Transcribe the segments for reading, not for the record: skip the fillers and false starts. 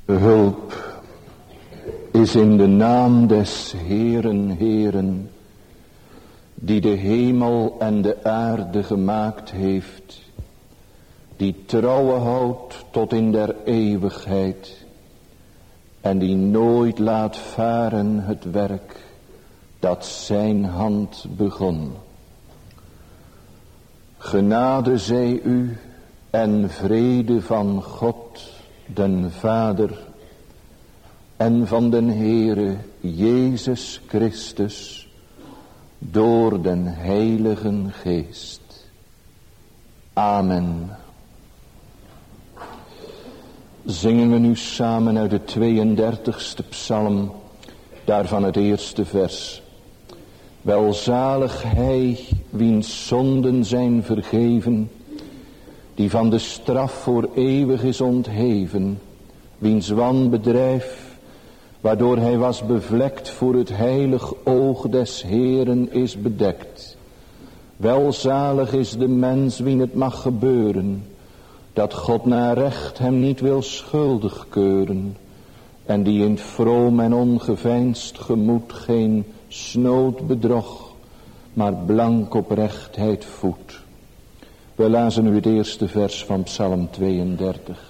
Hulp is in de naam des Heeren, Heeren, die de hemel en de aarde gemaakt heeft, die trouwe houdt tot in der eeuwigheid en die nooit laat varen het werk dat zijn hand begon. Genade zij u en vrede van God, den Vader, en van den Heere Jezus Christus, door den Heiligen Geest. Amen. Zingen we nu samen uit de 32e psalm, daarvan het eerste vers. Welzalig hij, wiens zonden zijn vergeven, die van de straf voor eeuwig is ontheven, wiens wanbedrijf, waardoor hij was bevlekt, voor het heilig oog des Heeren is bedekt. Welzalig is de mens wien het mag gebeuren, dat God naar recht hem niet wil schuldig keuren, en die in het vroom en ongeveinsd gemoed geen snood bedrog, maar blank oprechtheid voedt. We lazen nu het eerste vers van Psalm 32.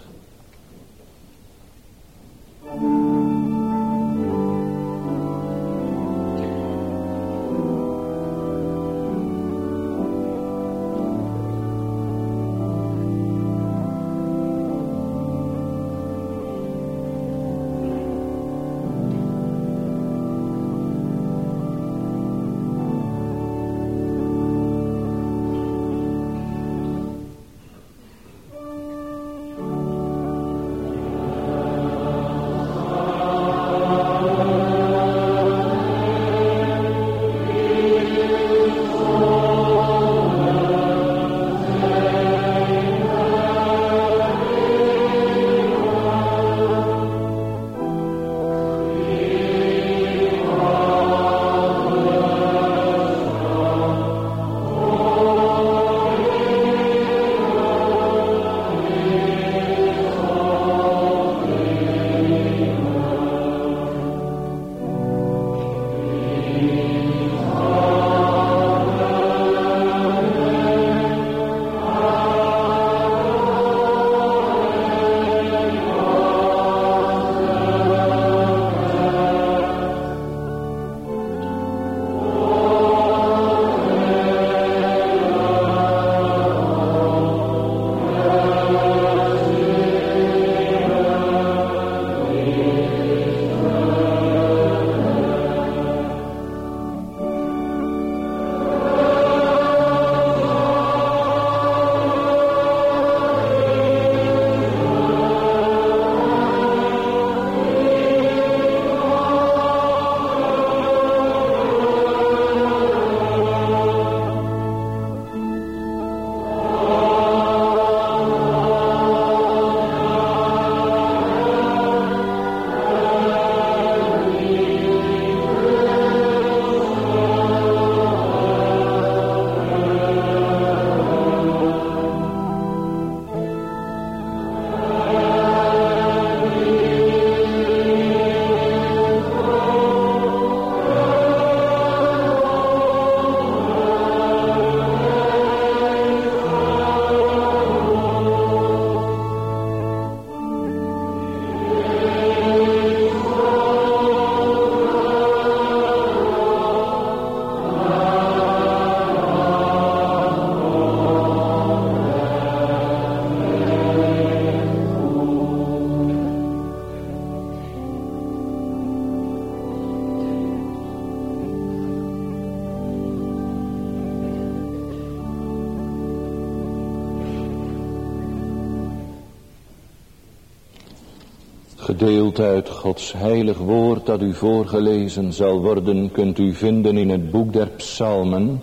Gedeelte uit Gods heilig woord dat u voorgelezen zal worden, kunt u vinden in het boek der psalmen,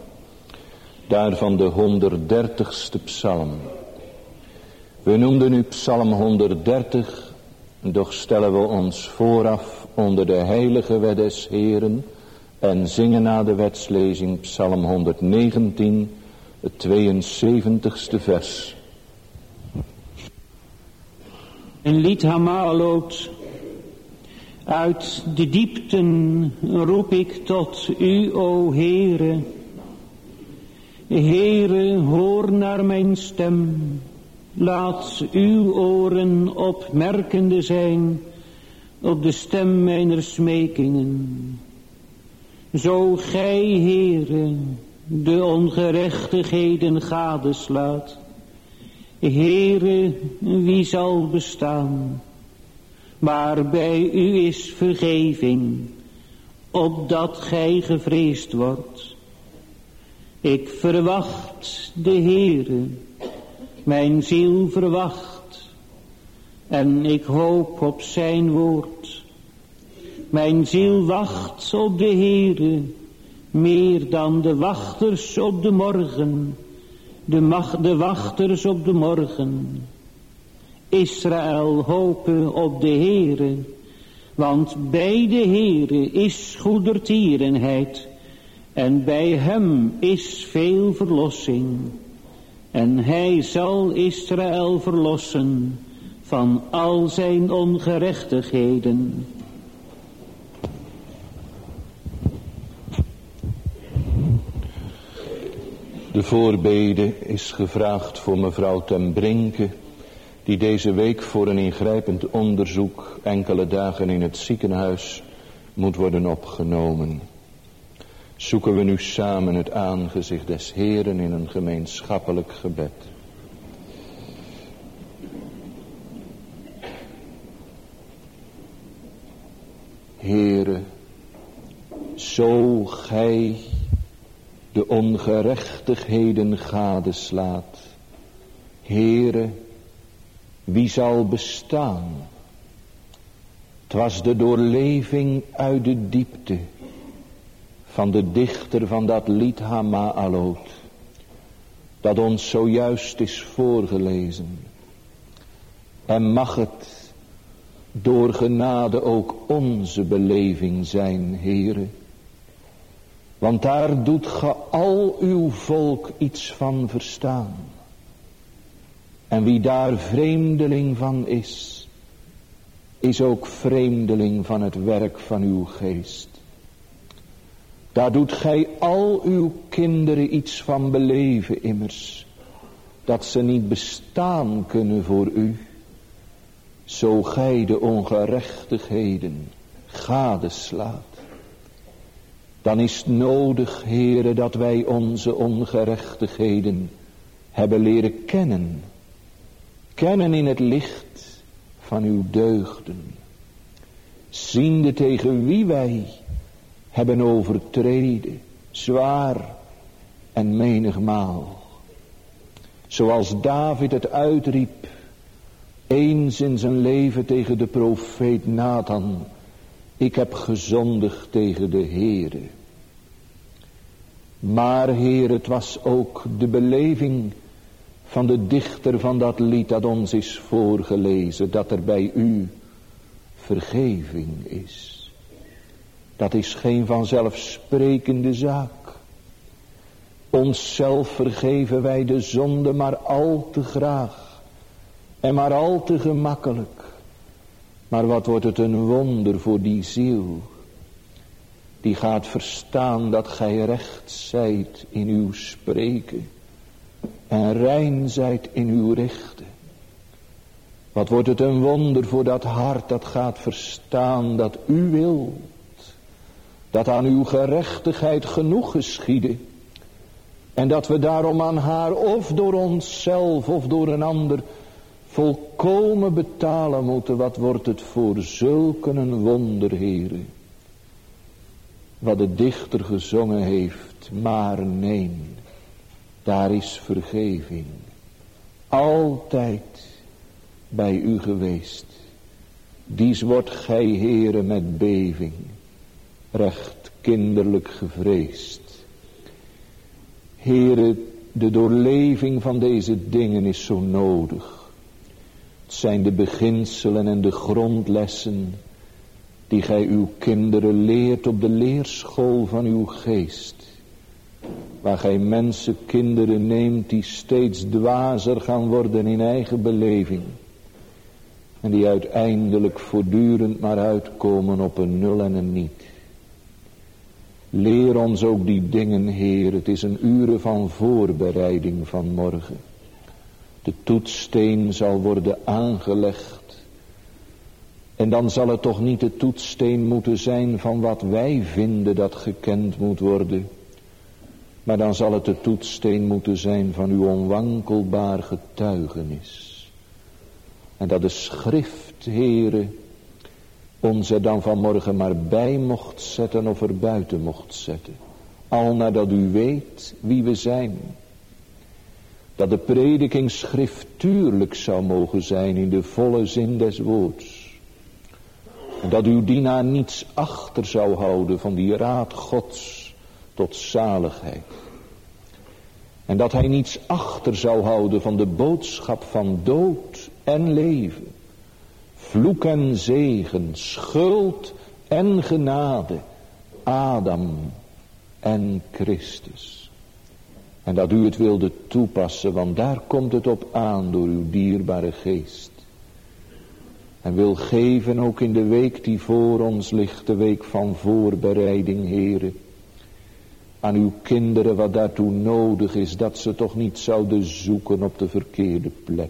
daarvan de 130ste psalm. We noemden u psalm 130, doch stellen we ons vooraf onder de heilige wet des Heeren en zingen na de wetslezing psalm 119, het 72ste vers. Een lied Hamarloot Uit de diepten roep ik tot u, o Heere. Heere, hoor naar mijn stem. Laat uw oren opmerkende zijn op de stem mijner smekingen. Zo gij, Heere, de ongerechtigheden gadeslaat. Heere, wie zal bestaan? Maar bij u is vergeving, opdat gij gevreesd wordt. Ik verwacht de Heere, mijn ziel verwacht, en ik hoop op zijn woord. Mijn ziel wacht op de Heere, meer dan de wachters op de morgen, de wachters op de morgen. Israël hopen op de Heere, want bij de Heere is goedertierenheid, en bij hem is veel verlossing. En hij zal Israël verlossen van al zijn ongerechtigheden. De voorbede is gevraagd voor mevrouw ten Brinke, die deze week voor een ingrijpend onderzoek enkele dagen in het ziekenhuis moet worden opgenomen. Zoeken we nu samen het aangezicht des Heeren in een gemeenschappelijk gebed. Heere, zo gij de ongerechtigheden gadeslaat, Heere, wie zal bestaan? 'Twas de doorleving uit de diepte van de dichter van dat lied Hama'alot, dat ons zojuist is voorgelezen. En mag het door genade ook onze beleving zijn, Heere. Want daar doet ge al uw volk iets van verstaan. En wie daar vreemdeling van is ook vreemdeling van het werk van uw geest. Daar doet gij al uw kinderen iets van beleven immers, dat ze niet bestaan kunnen voor u, zo gij de ongerechtigheden gadeslaat. Dan is het nodig, Heere, dat wij onze ongerechtigheden hebben leren kennen. Kennen in het licht van uw deugden. Ziende tegen wie wij hebben overtreden, zwaar en menigmaal. Zoals David het uitriep, eens in zijn leven tegen de profeet Nathan: ik heb gezondigd tegen de Heere. Maar Heere, het was ook de beleving van de dichter van dat lied dat ons is voorgelezen, dat er bij u vergeving is. Dat is geen vanzelfsprekende zaak. Onszelf vergeven wij de zonde maar al te graag en maar al te gemakkelijk. Maar wat wordt het een wonder voor die ziel, die gaat verstaan dat gij recht zijt in uw spreken en rein zijt in uw richten. Wat wordt het een wonder voor dat hart dat gaat verstaan dat u wilt, dat aan uw gerechtigheid genoeg geschiede, en dat we daarom aan haar of door onszelf of door een ander volkomen betalen moeten. Wat wordt het voor zulk een wonder, Heere. Wat de dichter gezongen heeft, maar nee, daar is vergeving. Altijd bij u geweest. Dies wordt gij, Heere, met beving recht kinderlijk gevreesd. Heere, de doorleving van deze dingen is zo nodig. Het zijn de beginselen en de grondlessen die gij uw kinderen leert op de leerschool van uw geest. Waar gij mensenkinderen neemt die steeds dwazer gaan worden in eigen beleving. En die uiteindelijk voortdurend maar uitkomen op een nul en een niet. Leer ons ook die dingen, Heer. Het is een uren van voorbereiding van morgen. De toetssteen zal worden aangelegd. En dan zal het toch niet de toetssteen moeten zijn van wat wij vinden dat gekend moet worden. Maar dan zal het de toetssteen moeten zijn van uw onwankelbaar getuigenis. En dat de schrift, Heere, ons er dan vanmorgen maar bij mocht zetten of er buiten mocht zetten. Al nadat u weet wie we zijn. Dat de prediking schriftuurlijk zou mogen zijn in de volle zin des woords. En dat uw dienaar niets achter zou houden van die raad Gods tot zaligheid. En dat hij niets achter zou houden van de boodschap van dood en leven. Vloek en zegen, schuld en genade, Adam en Christus. En dat u het wilde toepassen, want daar komt het op aan door uw dierbare geest. En wil geven ook in de week die voor ons ligt, de week van voorbereiding, Heere. Aan uw kinderen wat daartoe nodig is, dat ze toch niet zouden zoeken op de verkeerde plek.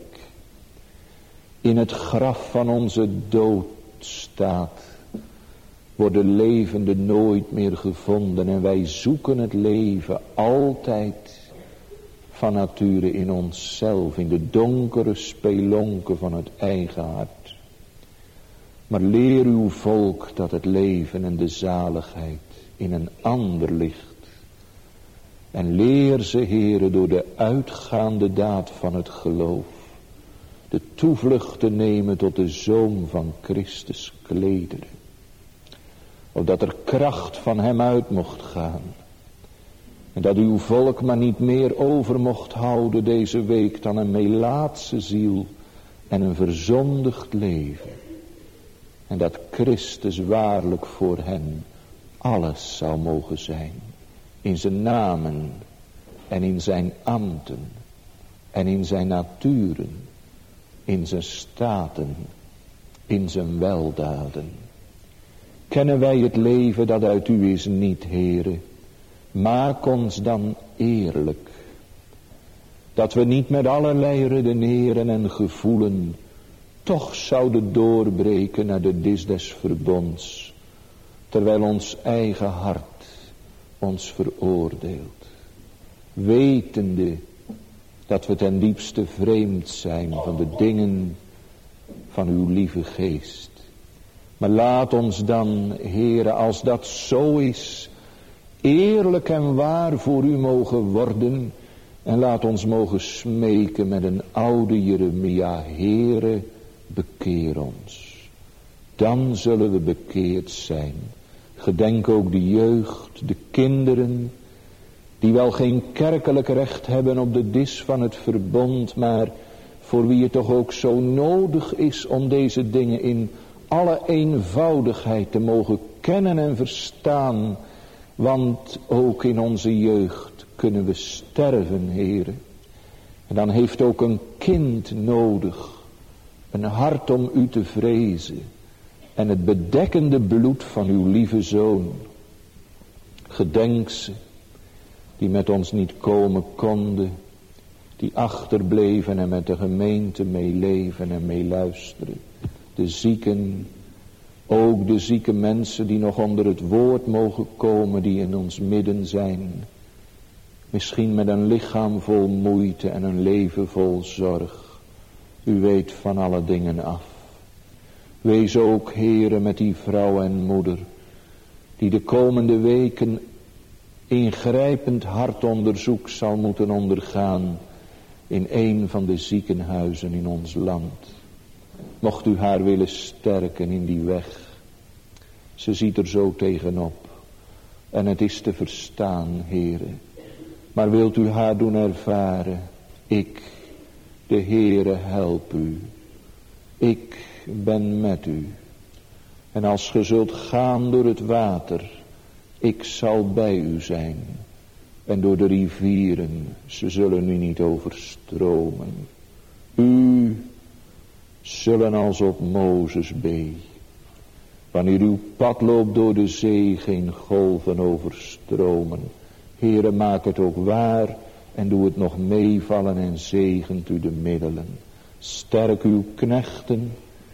In het graf van onze doodstaat worden levenden nooit meer gevonden. En wij zoeken het leven altijd van nature in onszelf, in de donkere spelonken van het eigen hart. Maar leer uw volk dat het leven en de zaligheid in een ander ligt. En leer ze, Heere, door de uitgaande daad van het geloof, de toevlucht te nemen tot de Zoon van Christus klederen. Opdat er kracht van hem uit mocht gaan. En dat uw volk maar niet meer over mocht houden deze week dan een melaatse ziel en een verzondigd leven. En dat Christus waarlijk voor hen alles zou mogen zijn. In zijn namen en in zijn ambten en in zijn naturen, in zijn staten, in zijn weldaden. Kennen wij het leven dat uit u is niet, Heere? Maak ons dan eerlijk. Dat we niet met allerlei redeneren en gevoelen toch zouden doorbreken naar de dis des verbonds. Terwijl ons eigen hart ons veroordeelt. Wetende dat we ten diepste vreemd zijn van de dingen van uw lieve geest. Maar laat ons dan, Heere, als dat zo is, eerlijk en waar voor u mogen worden. En laat ons mogen smeken met een oude Jeremia, Heere, bekeer ons. Dan zullen we bekeerd zijn. Gedenk ook de jeugd, de kinderen, die wel geen kerkelijk recht hebben op de dis van het verbond, maar voor wie het toch ook zo nodig is om deze dingen in alle eenvoudigheid te mogen kennen en verstaan. Want ook in onze jeugd kunnen we sterven, Heere. En dan heeft ook een kind nodig een hart om u te vrezen. En het bedekkende bloed van uw lieve Zoon. Gedenk ze die met ons niet komen konden. Die achterbleven en met de gemeente meeleven en meeluisteren. De zieken, ook de zieke mensen die nog onder het woord mogen komen, die in ons midden zijn. Misschien met een lichaam vol moeite en een leven vol zorg. U weet van alle dingen af. Wees ook, Heere, met die vrouw en moeder, die de komende weken ingrijpend hartonderzoek zal moeten ondergaan in een van de ziekenhuizen in ons land. Mocht u haar willen sterken in die weg. Ze ziet er zo tegenop. En het is te verstaan, Heere. Maar wilt u haar doen ervaren. Ik, de Heere, help u. Ik ben met u. En als ge zult gaan door het water. Ik zal bij u zijn. En door de rivieren. Ze zullen u niet overstromen. U zullen als op Mozes bee. Wanneer uw pad loopt door de zee, geen golven overstromen. Heere, maak het ook waar en doe het nog meevallen en zegent u de middelen. Sterk uw knechten,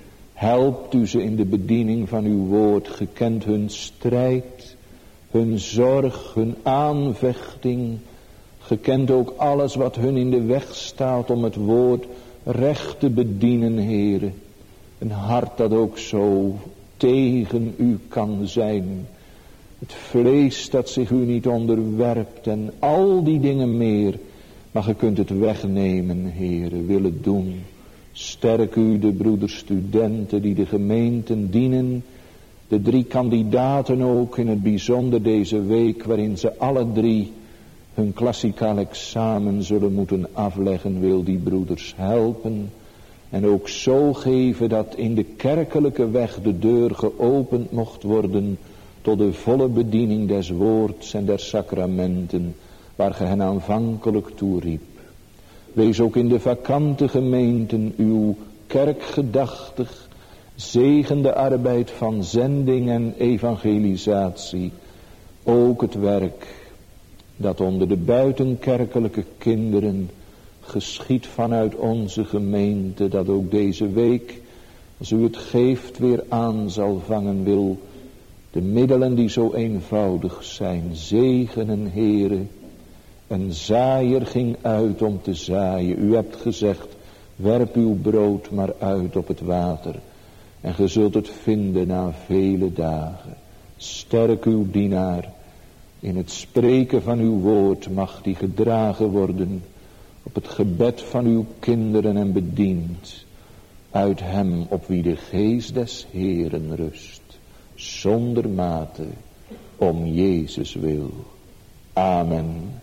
helpt u ze in de bediening van uw woord. Gekend hun strijd, hun zorg, hun aanvechting. Gekend ook alles wat hun in de weg staat om het woord recht te bedienen, Heere. Een hart dat ook zo tegen u kan zijn. Het vlees dat zich u niet onderwerpt en al die dingen meer. Maar ge kunt het wegnemen, Heere, wil het doen. Sterk u de broeders studenten die de gemeenten dienen. De 3 kandidaten ook in het bijzonder deze week, waarin ze alle 3 hun klassikaal examen zullen moeten afleggen. Wil die broeders helpen. En ook zo geven dat in de kerkelijke weg de deur geopend mocht worden tot de volle bediening des woords en der sacramenten, waar ge hen aanvankelijk toeriep. Wees ook in de vakante gemeenten uw kerkgedachtig, zegen de arbeid van zending en evangelisatie. Ook het werk dat onder de buitenkerkelijke kinderen geschiet vanuit onze gemeente, dat ook deze week, als u het geeft, weer aan zal vangen. Wil de middelen die zo eenvoudig zijn zegenen, Heere. Een zaaier ging uit om te zaaien. U hebt gezegd, werp uw brood maar uit op het water. En ge zult het vinden na vele dagen. Sterk uw dienaar. In het spreken van uw woord mag die gedragen worden op het gebed van uw kinderen en bediend uit hem op wie de geest des Heeren rust, zonder mate, om Jezus wil. Amen.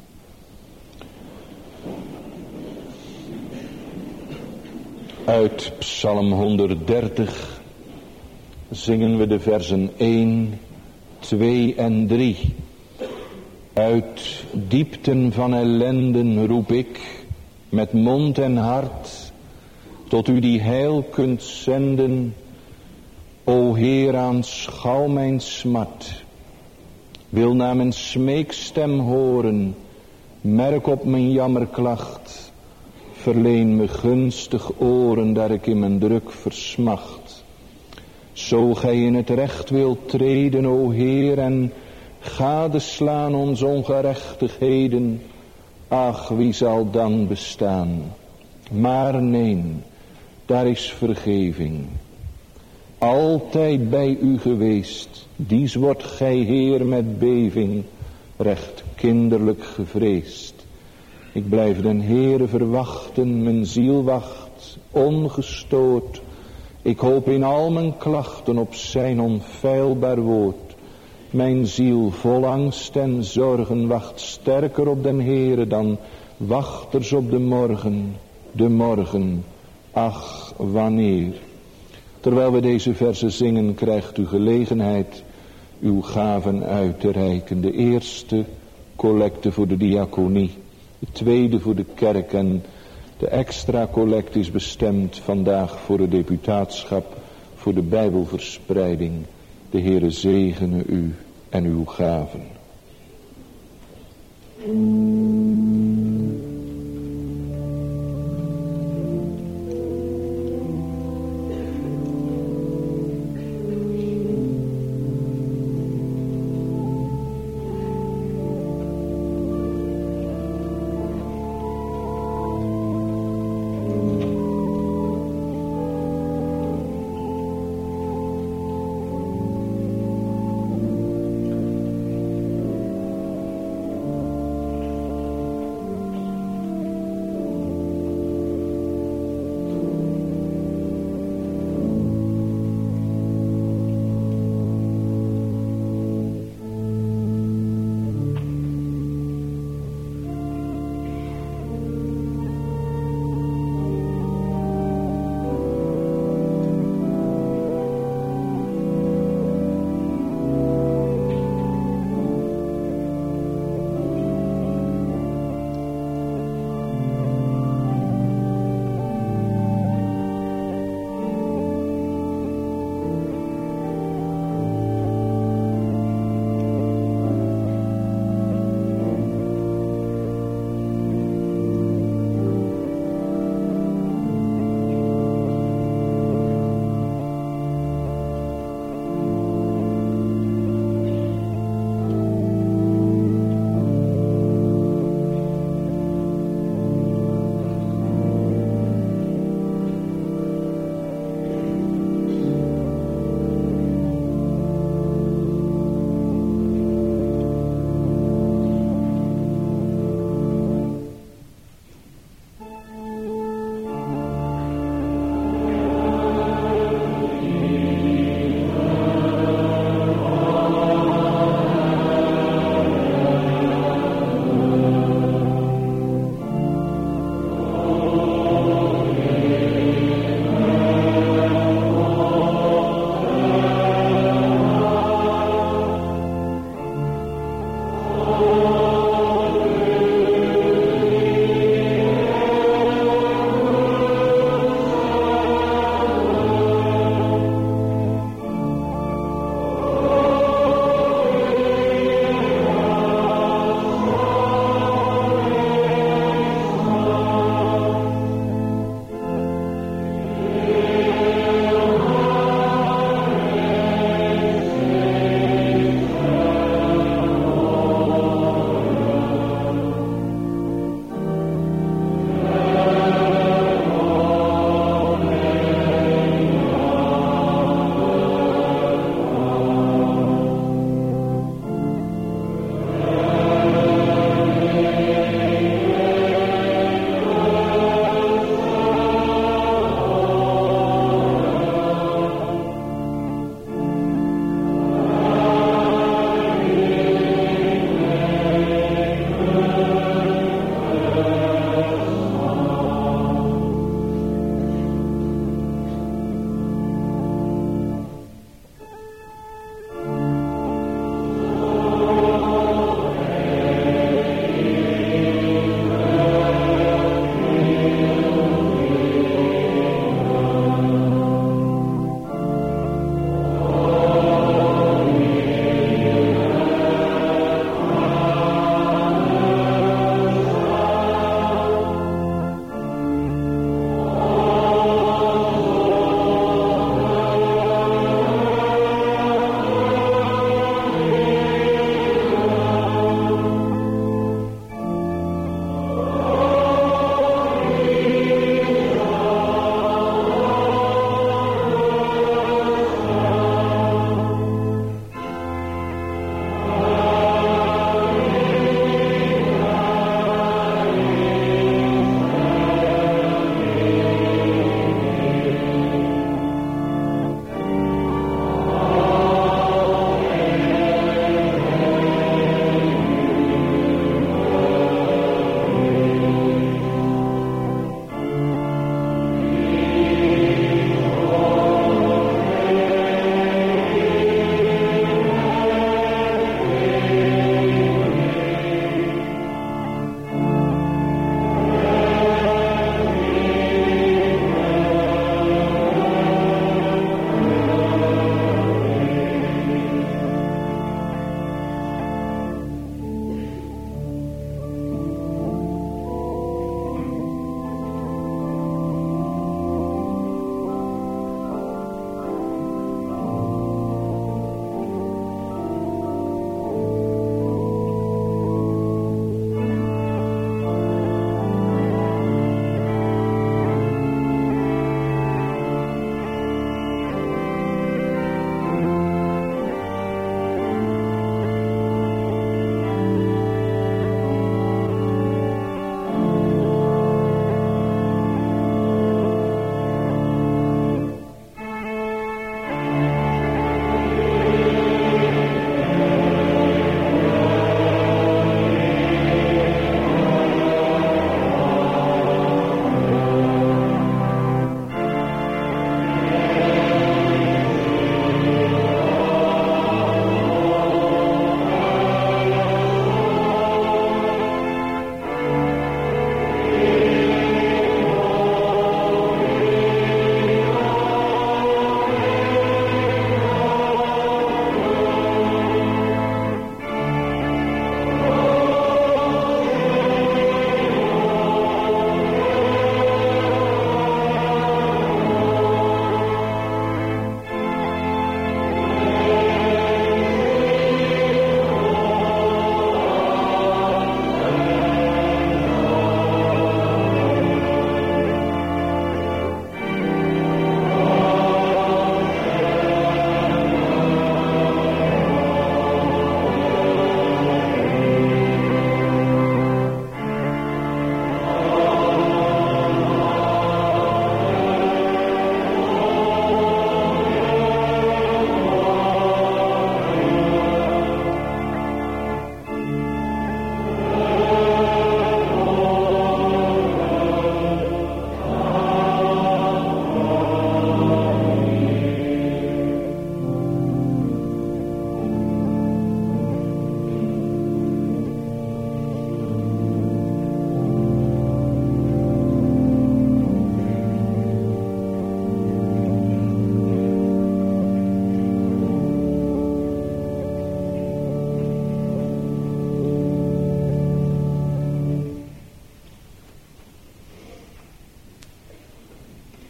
Uit Psalm 130 zingen we de versen 1, 2 en 3. Uit diepten van ellenden roep ik met mond en hart, tot u die heil kunt zenden. O Heer, aanschouw mijn smart. Wil naar mijn smeekstem horen, merk op mijn jammerklacht. Verleen me gunstig oren, daar ik in mijn druk versmacht. Zo gij in het recht wilt treden, o Heer, en gadeslaan ons ongerechtigheden. Ach, wie zal dan bestaan? Maar nee, daar is vergeving. Altijd bij u geweest, dies wordt gij, Heer, met beving recht kinderlijk gevreesd. Ik blijf den Heere verwachten, mijn ziel wacht ongestoord. Ik hoop in al mijn klachten op zijn onfeilbaar woord. Mijn ziel vol angst en zorgen wacht sterker op den Heere dan wachters op de morgen, ach wanneer. Terwijl we deze verzen zingen, krijgt u gelegenheid uw gaven uit te reiken. De eerste collecte voor de diaconie, de tweede voor de kerk en de extra collecte is bestemd vandaag voor het deputaatschap, voor de Bijbelverspreiding. De Heere zegene u en uw gaven.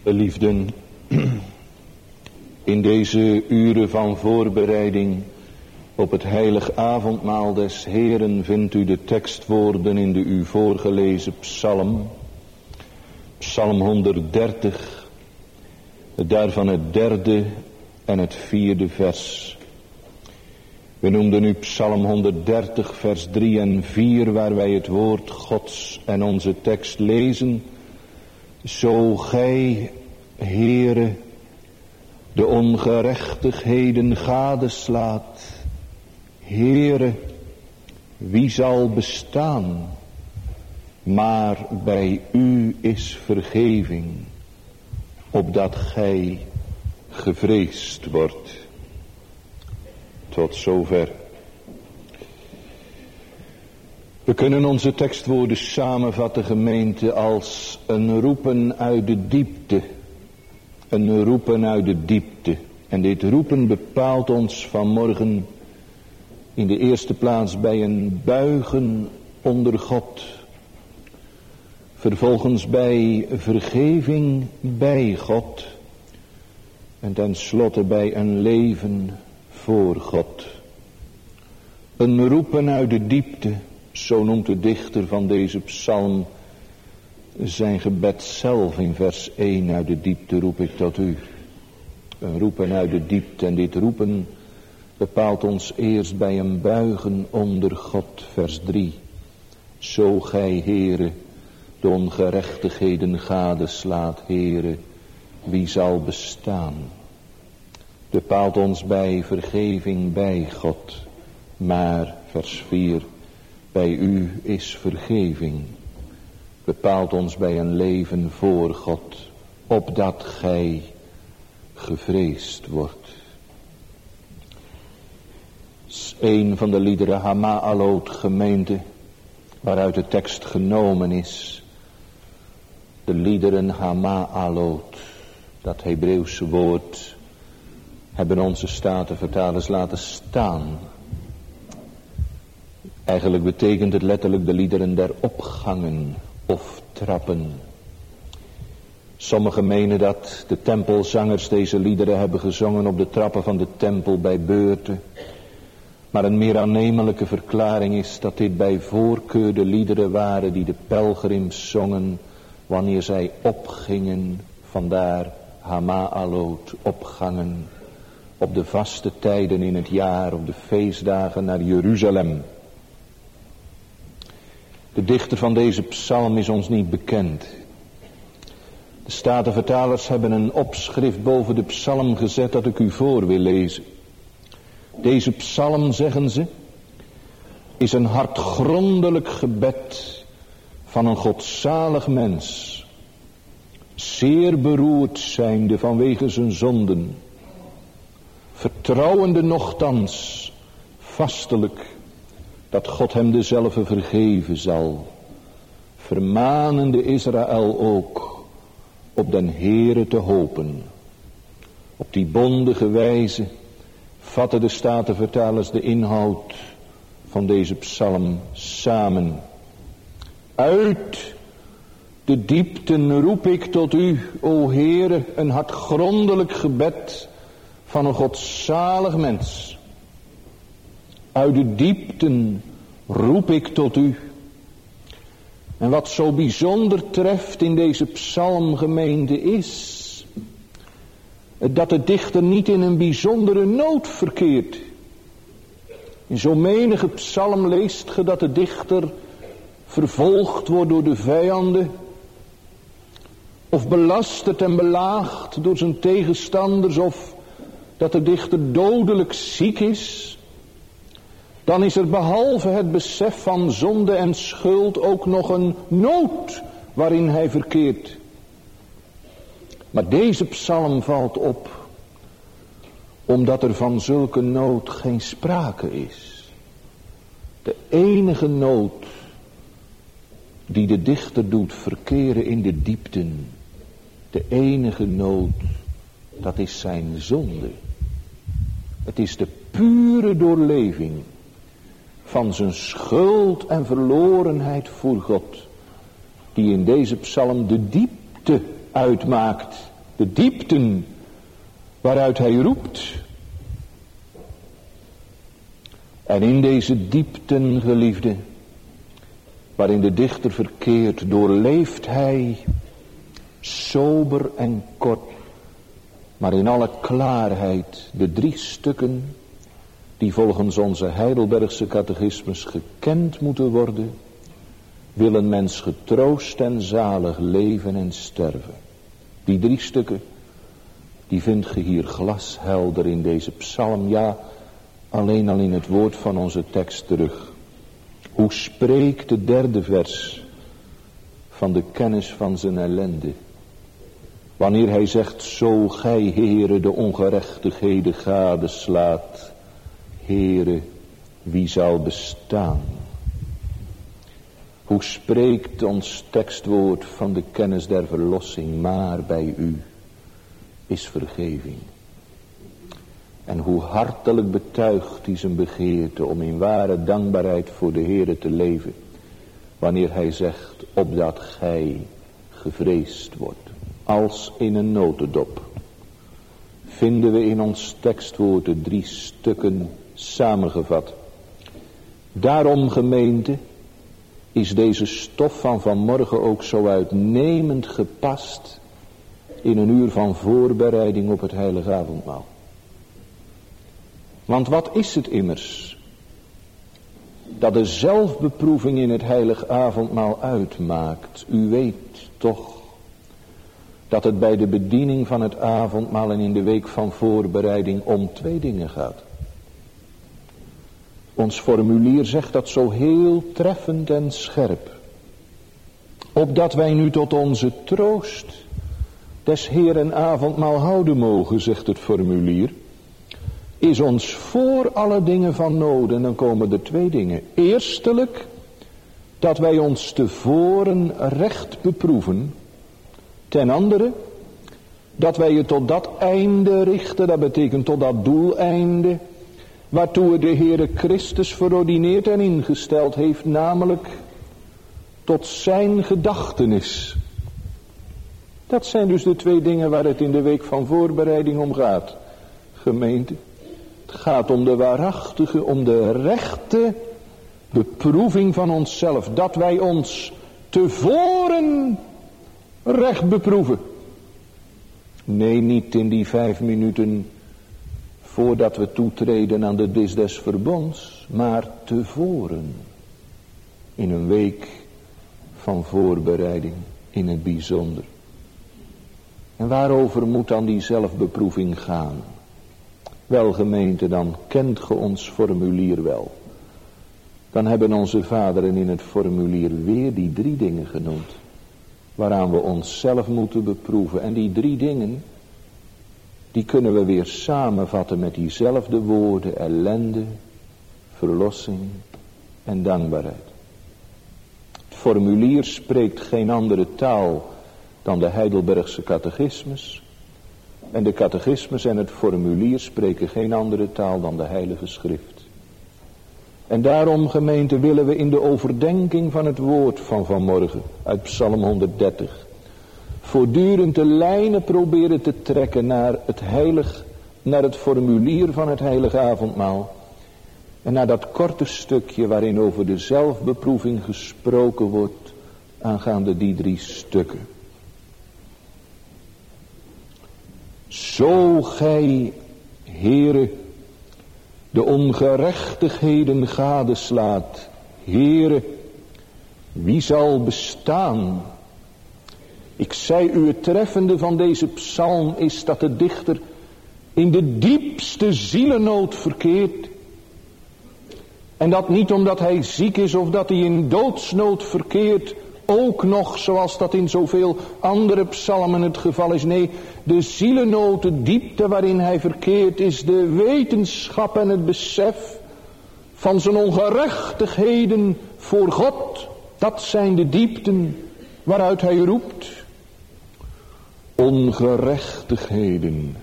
Geliefden, in deze uren van voorbereiding op het heilig avondmaal des Heeren vindt u de tekstwoorden in de u voorgelezen psalm. Psalm 130, daarvan het 3e en het 4e vers. We noemden nu psalm 130 vers 3 en 4 waar wij het woord Gods en onze tekst lezen. Zo gij, Heere, de ongerechtigheden gadeslaat. Heere, wie zal bestaan? Maar bij u is vergeving, opdat gij gevreesd wordt. Tot zover. We kunnen onze tekstwoorden samenvatten, gemeente, als een roepen uit de diepte. Een roepen uit de diepte. En dit roepen bepaalt ons vanmorgen in de eerste plaats bij een buigen onder God. Vervolgens bij vergeving bij God. En tenslotte bij een leven voor God. Een roepen uit de diepte, zo noemt de dichter van deze psalm zijn gebed zelf in vers 1. Uit de diepte roep ik tot u. Een roepen uit de diepte, en dit roepen bepaalt ons eerst bij een buigen onder God, vers 3. Zo gij, Heere, de ongerechtigheden gadeslaat, Heere, wie zal bestaan? Bepaalt ons bij vergeving bij God. Maar, vers 4, bij u is vergeving. Bepaalt ons bij een leven voor God, opdat gij gevreesd wordt. Is een van de liederen Hama'alot, gemeente, waaruit de tekst genomen is. De liederen Hama'alot, dat Hebreeuwse woord, hebben onze statenvertalers laten staan. Eigenlijk betekent het letterlijk de liederen der opgangen of trappen. Sommigen menen dat de tempelzangers deze liederen hebben gezongen op de trappen van de tempel bij beurten. Maar een meer aannemelijke verklaring is dat dit bij voorkeur de liederen waren die de pelgrims zongen wanneer zij opgingen, vandaar Hama'alot, opgangen, op de vaste tijden in het jaar, op de feestdagen naar Jeruzalem. De dichter van deze psalm is ons niet bekend. De statenvertalers hebben een opschrift boven de psalm gezet dat ik u voor wil lezen. Deze psalm, zeggen ze, is een hartgrondelijk gebed van een godzalig mens, zeer beroerd zijnde vanwege zijn zonden, vertrouwende nochtans vastelijk dat God hem dezelfde vergeven zal, vermanende Israël ook op den Heere te hopen. Op die bondige wijze vatten de statenvertalers de inhoud van deze psalm samen. Uit de diepten roep ik tot u, o Heere, een hartgrondelijk gebed van een godzalig mens. Uit de diepten roep ik tot u. En wat zo bijzonder treft in deze psalmgemeente is dat de dichter niet in een bijzondere nood verkeert. In zo menige psalm leest ge dat de dichter vervolgd wordt door de vijanden, of belasterd en belaagd door zijn tegenstanders, of dat de dichter dodelijk ziek is. Dan is er behalve het besef van zonde en schuld ook nog een nood waarin hij verkeert. Maar deze psalm valt op, omdat er van zulke nood geen sprake is. De enige nood die de dichter doet verkeren in de diepten, de enige nood, dat is zijn zonde. Het is de pure doorleving van zijn schuld en verlorenheid voor God, die in deze psalm de diepte uitmaakt De diepten waaruit hij roept. En in deze diepten, geliefde, waarin de dichter verkeert, doorleeft hij sober en kort, maar in alle klaarheid de 3 stukken die volgens onze Heidelbergse catechismus gekend moeten worden, wil een mens getroost en zalig leven en sterven. Die 3 stukken, die vindt ge hier glashelder in deze psalm, ja, alleen al in het woord van onze tekst terug. Hoe spreekt de 3e vers van de kennis van zijn ellende? Wanneer hij zegt, zo gij, Heere, de ongerechtigheden gadeslaat, Heere, wie zal bestaan? Hoe spreekt ons tekstwoord van de kennis der verlossing, maar bij u is vergeving. En hoe hartelijk betuigt hij zijn begeerte om in ware dankbaarheid voor de Heere te leven, wanneer hij zegt, opdat gij gevreesd wordt. Als in een notendop vinden we in ons tekstwoord de 3 stukken samengevat. Daarom, gemeente, is deze stof van vanmorgen ook zo uitnemend gepast in een uur van voorbereiding op het heilige avondmaal. Want wat is het immers dat de zelfbeproeving in het heilige avondmaal uitmaakt? U weet toch dat het bij de bediening van het avondmaal en in de week van voorbereiding om 2 dingen gaat. Ons formulier zegt dat zo heel treffend en scherp. Opdat wij nu tot onze troost des Heeren avondmaal houden mogen, zegt het formulier, is ons voor alle dingen van nood. En dan komen er 2 dingen. Eerstelijk, dat wij ons tevoren recht beproeven. Ten andere, dat wij het tot dat einde richten, dat betekent tot dat doeleinde, waartoe de Heere Christus verordineerd en ingesteld heeft, namelijk tot zijn gedachtenis. Dat zijn dus de 2 dingen waar het in de week van voorbereiding om gaat, gemeente. Het gaat om de waarachtige, om de rechte beproeving van onszelf, dat wij ons tevoren recht beproeven. Nee, niet in die 5 minuten voordat we toetreden aan de dis des verbonds, maar tevoren. In een week van voorbereiding in het bijzonder. En waarover moet dan die zelfbeproeving gaan? Wel, gemeente, dan kent ge ons formulier wel. Dan hebben onze vaderen in het formulier weer die 3 dingen genoemd, waaraan we onszelf moeten beproeven. En die 3 dingen, die kunnen we weer samenvatten met diezelfde woorden: ellende, verlossing en dankbaarheid. Het formulier spreekt geen andere taal dan de Heidelbergse catechismus. En de catechismus en het formulier spreken geen andere taal dan de Heilige Schrift. En daarom, gemeente, willen we in de overdenking van het woord van vanmorgen uit Psalm 130 voortdurend de lijnen proberen te trekken naar het formulier van het heilige avondmaal. En naar dat korte stukje waarin over de zelfbeproeving gesproken wordt aangaande die 3 stukken. Zo gij, Heere, de ongerechtigheden gadeslaat, Heere, wie zal bestaan? Ik zei u, het treffende van deze psalm is dat de dichter in de diepste zielennood verkeert. En dat niet omdat hij ziek is of dat hij in doodsnood verkeert, ook nog zoals dat in zoveel andere psalmen het geval is. Nee, de zielennood, de diepte waarin hij verkeert, is de wetenschap en het besef van zijn ongerechtigheden voor God. Dat zijn de diepten waaruit hij roept. Ongerechtigheden.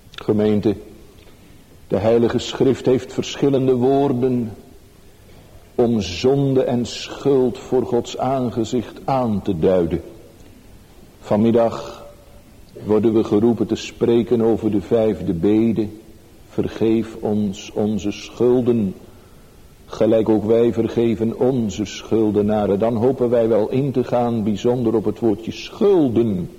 Gemeente, de Heilige Schrift heeft verschillende woorden om zonde en schuld voor Gods aangezicht aan te duiden. Vanmiddag worden we geroepen te spreken over de 5e bede. Vergeef ons onze schulden, gelijk ook wij vergeven onze schuldenaren. Dan hopen wij wel in te gaan bijzonder op het woordje schulden.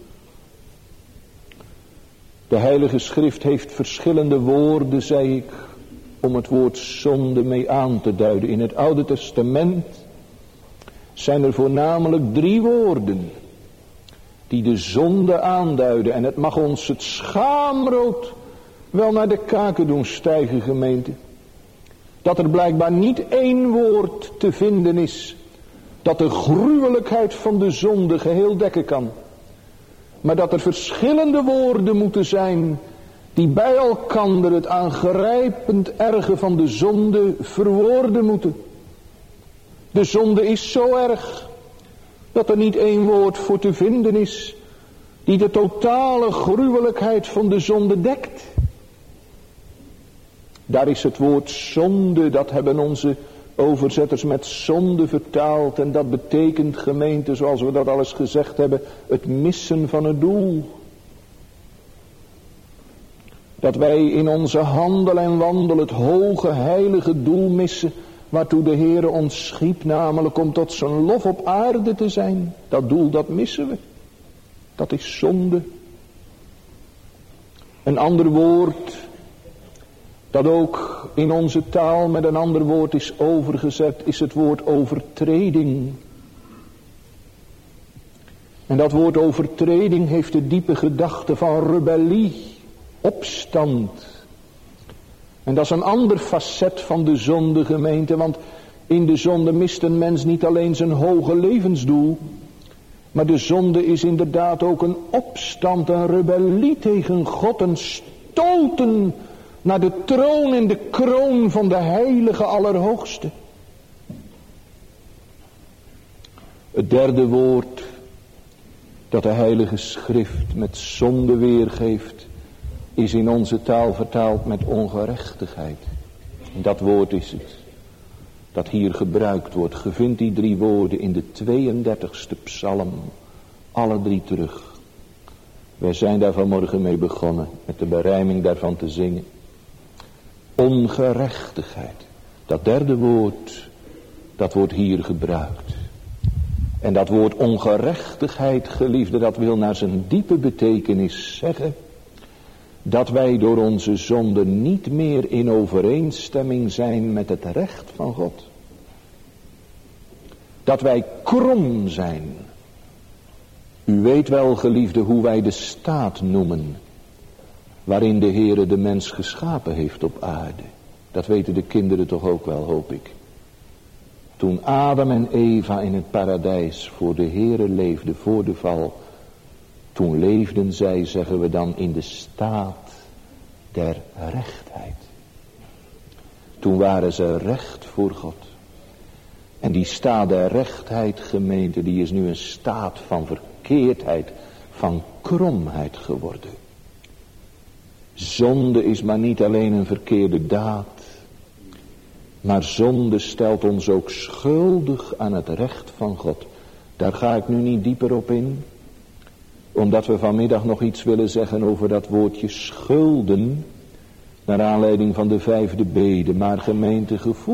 De Heilige Schrift heeft verschillende woorden, zei ik, om het woord zonde mee aan te duiden. In het Oude Testament zijn er voornamelijk 3 woorden die de zonde aanduiden. En het mag ons het schaamrood wel naar de kaken doen stijgen, gemeente. Dat er blijkbaar niet 1 woord te vinden is dat de gruwelijkheid van de zonde geheel dekken kan. Maar dat er verschillende woorden moeten zijn die bij elkander het aangrijpend erge van de zonde verwoorden moeten. De zonde is zo erg dat er niet 1 woord voor te vinden is die de totale gruwelijkheid van de zonde dekt. Daar is het woord zonde, dat hebben onze overzetters met zonde vertaald. En dat betekent, gemeente, zoals we dat al eens gezegd hebben, het missen van het doel. Dat wij in onze handel en wandel het hoge heilige doel missen waartoe de Heere ons schiep, namelijk om tot zijn lof op aarde te zijn. Dat doel, dat missen we. Dat is zonde. Een ander woord dat ook in onze taal met een ander woord is overgezet, is het woord overtreding. En dat woord overtreding heeft de diepe gedachte van rebellie, opstand. En dat is een ander facet van de zonde, gemeente, want in de zonde mist een mens niet alleen zijn hoge levensdoel, maar de zonde is inderdaad ook een opstand, een rebellie tegen God, een stoten naar de troon en de kroon van de heilige Allerhoogste. Het derde woord dat de Heilige Schrift met zonde weergeeft, is in onze taal vertaald met ongerechtigheid. En dat woord is het dat hier gebruikt wordt. Je vindt die 3 woorden in de 32e psalm, alle 3 terug. Wij zijn daar vanmorgen mee begonnen met de berijming daarvan te zingen. Ongerechtigheid, dat derde woord, dat wordt hier gebruikt. En dat woord ongerechtigheid, geliefde, dat wil naar zijn diepe betekenis zeggen dat wij door onze zonde niet meer in overeenstemming zijn met het recht van God. Dat wij krom zijn. U weet wel, geliefde, hoe wij de staat noemen waarin de Heere de mens geschapen heeft op aarde. Dat weten de kinderen toch ook wel, hoop ik. Toen Adam en Eva in het paradijs voor de Heere leefden, voor de val, toen leefden zij, zeggen we dan, in de staat der rechtheid. Toen waren ze recht voor God. En die staat der rechtheid, gemeente, die is nu een staat van verkeerdheid, van kromheid geworden. Zonde is maar niet alleen een verkeerde daad, maar zonde stelt ons ook schuldig aan het recht van God. Daar ga ik nu niet dieper op in, omdat we vanmiddag nog iets willen zeggen over dat woordje schulden, naar aanleiding van de 5e bede. Maar gemeente,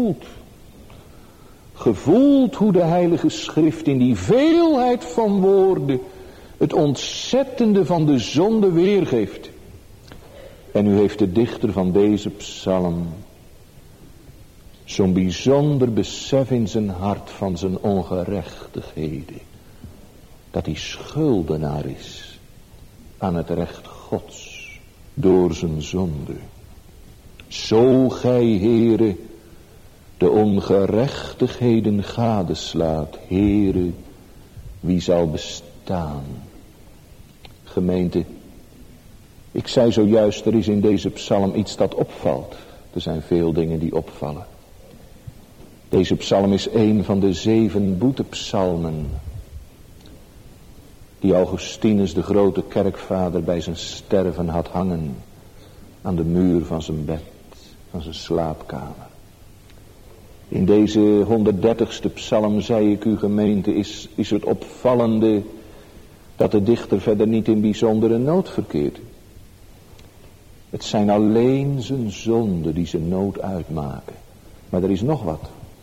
gevoeld hoe de Heilige Schrift in die veelheid van woorden het ontzettende van de zonde weergeeft. En nu heeft de dichter van deze psalm zo'n bijzonder besef in zijn hart van zijn ongerechtigheden. Dat hij schuldenaar is aan het recht Gods door zijn zonde. Zo gij, Heere, de ongerechtigheden gadeslaat, Heere, wie zal bestaan? Gemeente, ik zei zojuist, er is in deze psalm iets dat opvalt. Er zijn veel dingen die opvallen. Deze psalm is een van de 7 boetepsalmen die Augustinus, de grote kerkvader, bij zijn sterven had hangen aan de muur van zijn bed, van zijn slaapkamer. In deze 130ste psalm, zei ik u gemeente, is het opvallende dat de dichter verder niet in bijzondere nood verkeert. Het zijn alleen zijn zonden die zijn nood uitmaken. Maar er is nog wat.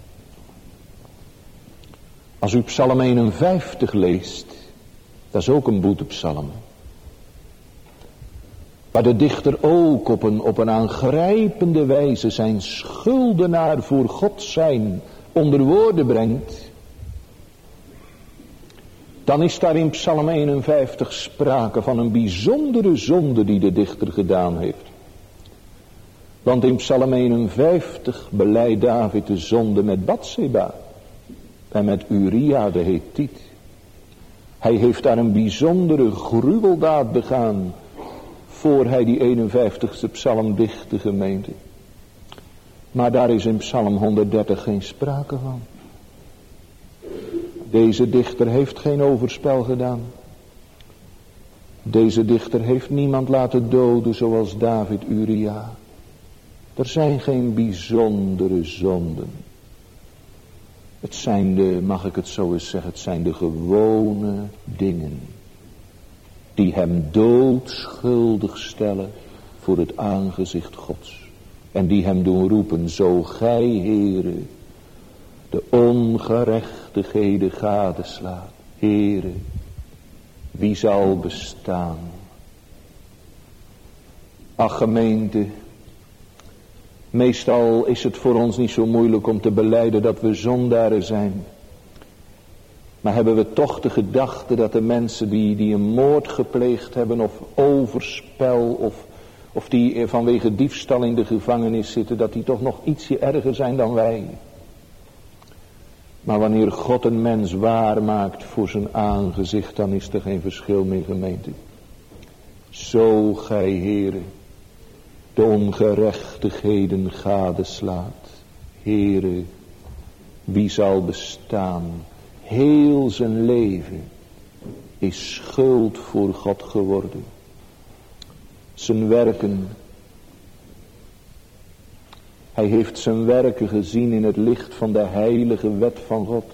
Als u psalm 51 leest, dat is ook een boetepsalm. Waar de dichter ook op een aangrijpende wijze zijn schuldenaar voor God zijn onder woorden brengt. Dan is daar in psalm 51 sprake van een bijzondere zonde die de dichter gedaan heeft. Want in psalm 51 belijdt David de zonde met Batseba en met Uria de Hethiet. Hij heeft daar een bijzondere gruweldaad begaan voor hij die 51ste psalm dichtte, gemeente. Maar daar is in psalm 130 geen sprake van. Deze dichter heeft geen overspel gedaan. Deze dichter heeft niemand laten doden zoals David Uria. Er zijn geen bijzondere zonden. Het zijn de, mag ik het zo eens zeggen, het zijn de gewone dingen die hem doodschuldig stellen voor het aangezicht Gods. En die hem doen roepen, zo gij, Heere, de ongerechtigheden gadeslaat. Heere, wie zal bestaan? Ach gemeente, meestal is het voor ons niet zo moeilijk om te belijden dat we zondaren zijn. Maar hebben we toch de gedachte dat de mensen die een moord gepleegd hebben of overspel of die vanwege diefstal in de gevangenis zitten, dat die toch nog ietsje erger zijn dan wij. Maar wanneer God een mens waar maakt voor zijn aangezicht, dan is er geen verschil meer, gemeente. Zo gij, Heere, de ongerechtigheden gadeslaat. Heere, wie zal bestaan? Heel zijn leven is schuld voor God geworden. Zijn werken. Hij heeft zijn werken gezien in het licht van de heilige wet van God.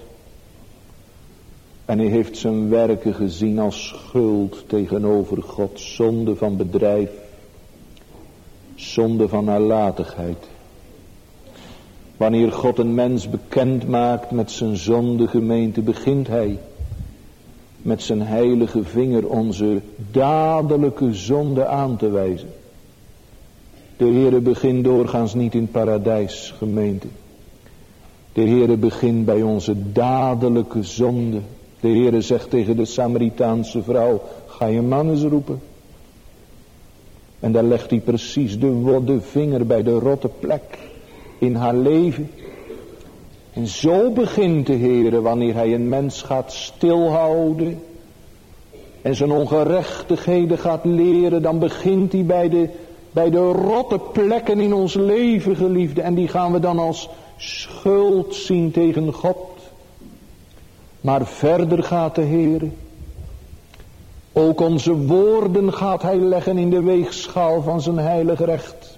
En hij heeft zijn werken gezien als schuld tegenover God. Zonde van bedrijf. Zonde van nalatigheid. Wanneer God een mens bekend maakt met zijn zonde, gemeente, begint hij met zijn heilige vinger onze dadelijke zonde aan te wijzen. De Heere begint doorgaans niet in het paradijs, gemeente. De Heere begint bij onze dadelijke zonde. De Heere zegt tegen de Samaritaanse vrouw, ga je man eens roepen. En daar legt hij precies de vinger bij de rotte plek in haar leven. En zo begint de Heere wanneer hij een mens gaat stilhouden en zijn ongerechtigheden gaat leren, dan begint hij bij de rotte plekken in ons leven, geliefde. En die gaan we dan als schuld zien tegen God. Maar verder gaat de Heere. Ook onze woorden gaat hij leggen in de weegschaal van zijn heilig recht.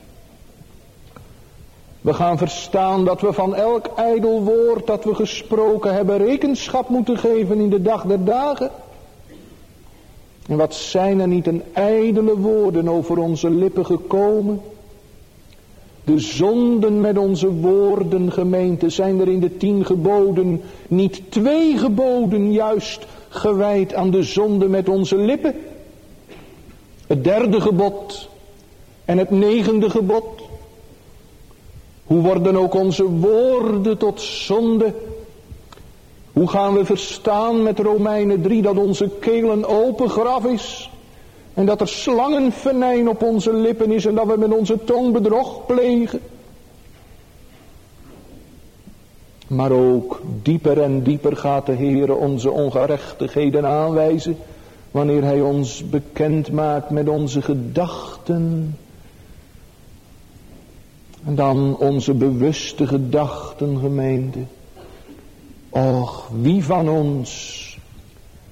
We gaan verstaan dat we van elk ijdel woord dat we gesproken hebben rekenschap moeten geven in de dag der dagen. En wat zijn er niet een ijdele woorden over onze lippen gekomen. De zonden met onze woorden, gemeente, zijn er in de 10 geboden niet 2 geboden juist gewijd aan de zonde met onze lippen. Het 3e gebod en het 9e gebod. Hoe worden ook onze woorden tot zonde? Hoe gaan we verstaan met Romeinen 3 dat onze keel een open graf is? En dat er slangenvenijn op onze lippen is en dat we met onze tong bedrog plegen? Maar ook dieper en dieper gaat de Heere onze ongerechtigheden aanwijzen, wanneer hij ons bekend maakt met onze gedachten. En dan onze bewuste gedachten, gemeente. Och, wie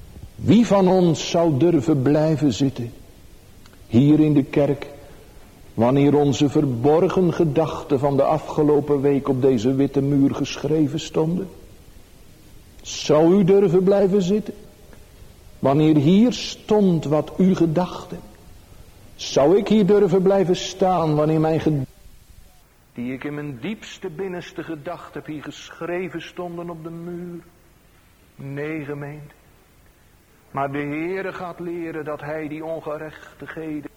van ons zou durven blijven zitten, hier in de kerk, Wanneer onze verborgen gedachten van de afgelopen week op deze witte muur geschreven stonden? Zou u durven blijven zitten? Wanneer hier stond wat u gedacht hebt, zou ik hier durven blijven staan wanneer mijn gedachten, die ik in mijn diepste binnenste gedacht heb, hier geschreven stonden op de muur? Nee, gemeente. Maar de Heere gaat leren dat hij die ongerechtigheden.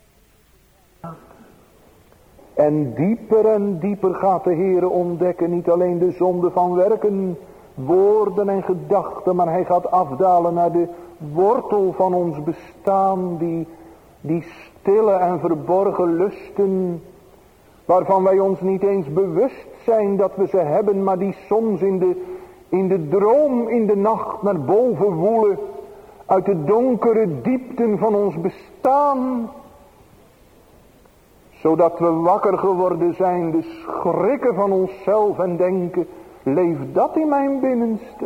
En dieper gaat de Heere ontdekken, niet alleen de zonde van werken, woorden en gedachten, maar hij gaat afdalen naar de wortel van ons bestaan, die stille en verborgen lusten, waarvan wij ons niet eens bewust zijn dat we ze hebben, maar die soms in de droom in de nacht naar boven woelen, uit de donkere diepten van ons bestaan, zodat we wakker geworden zijn, de schrikken van onszelf en denken, leeft dat in mijn binnenste?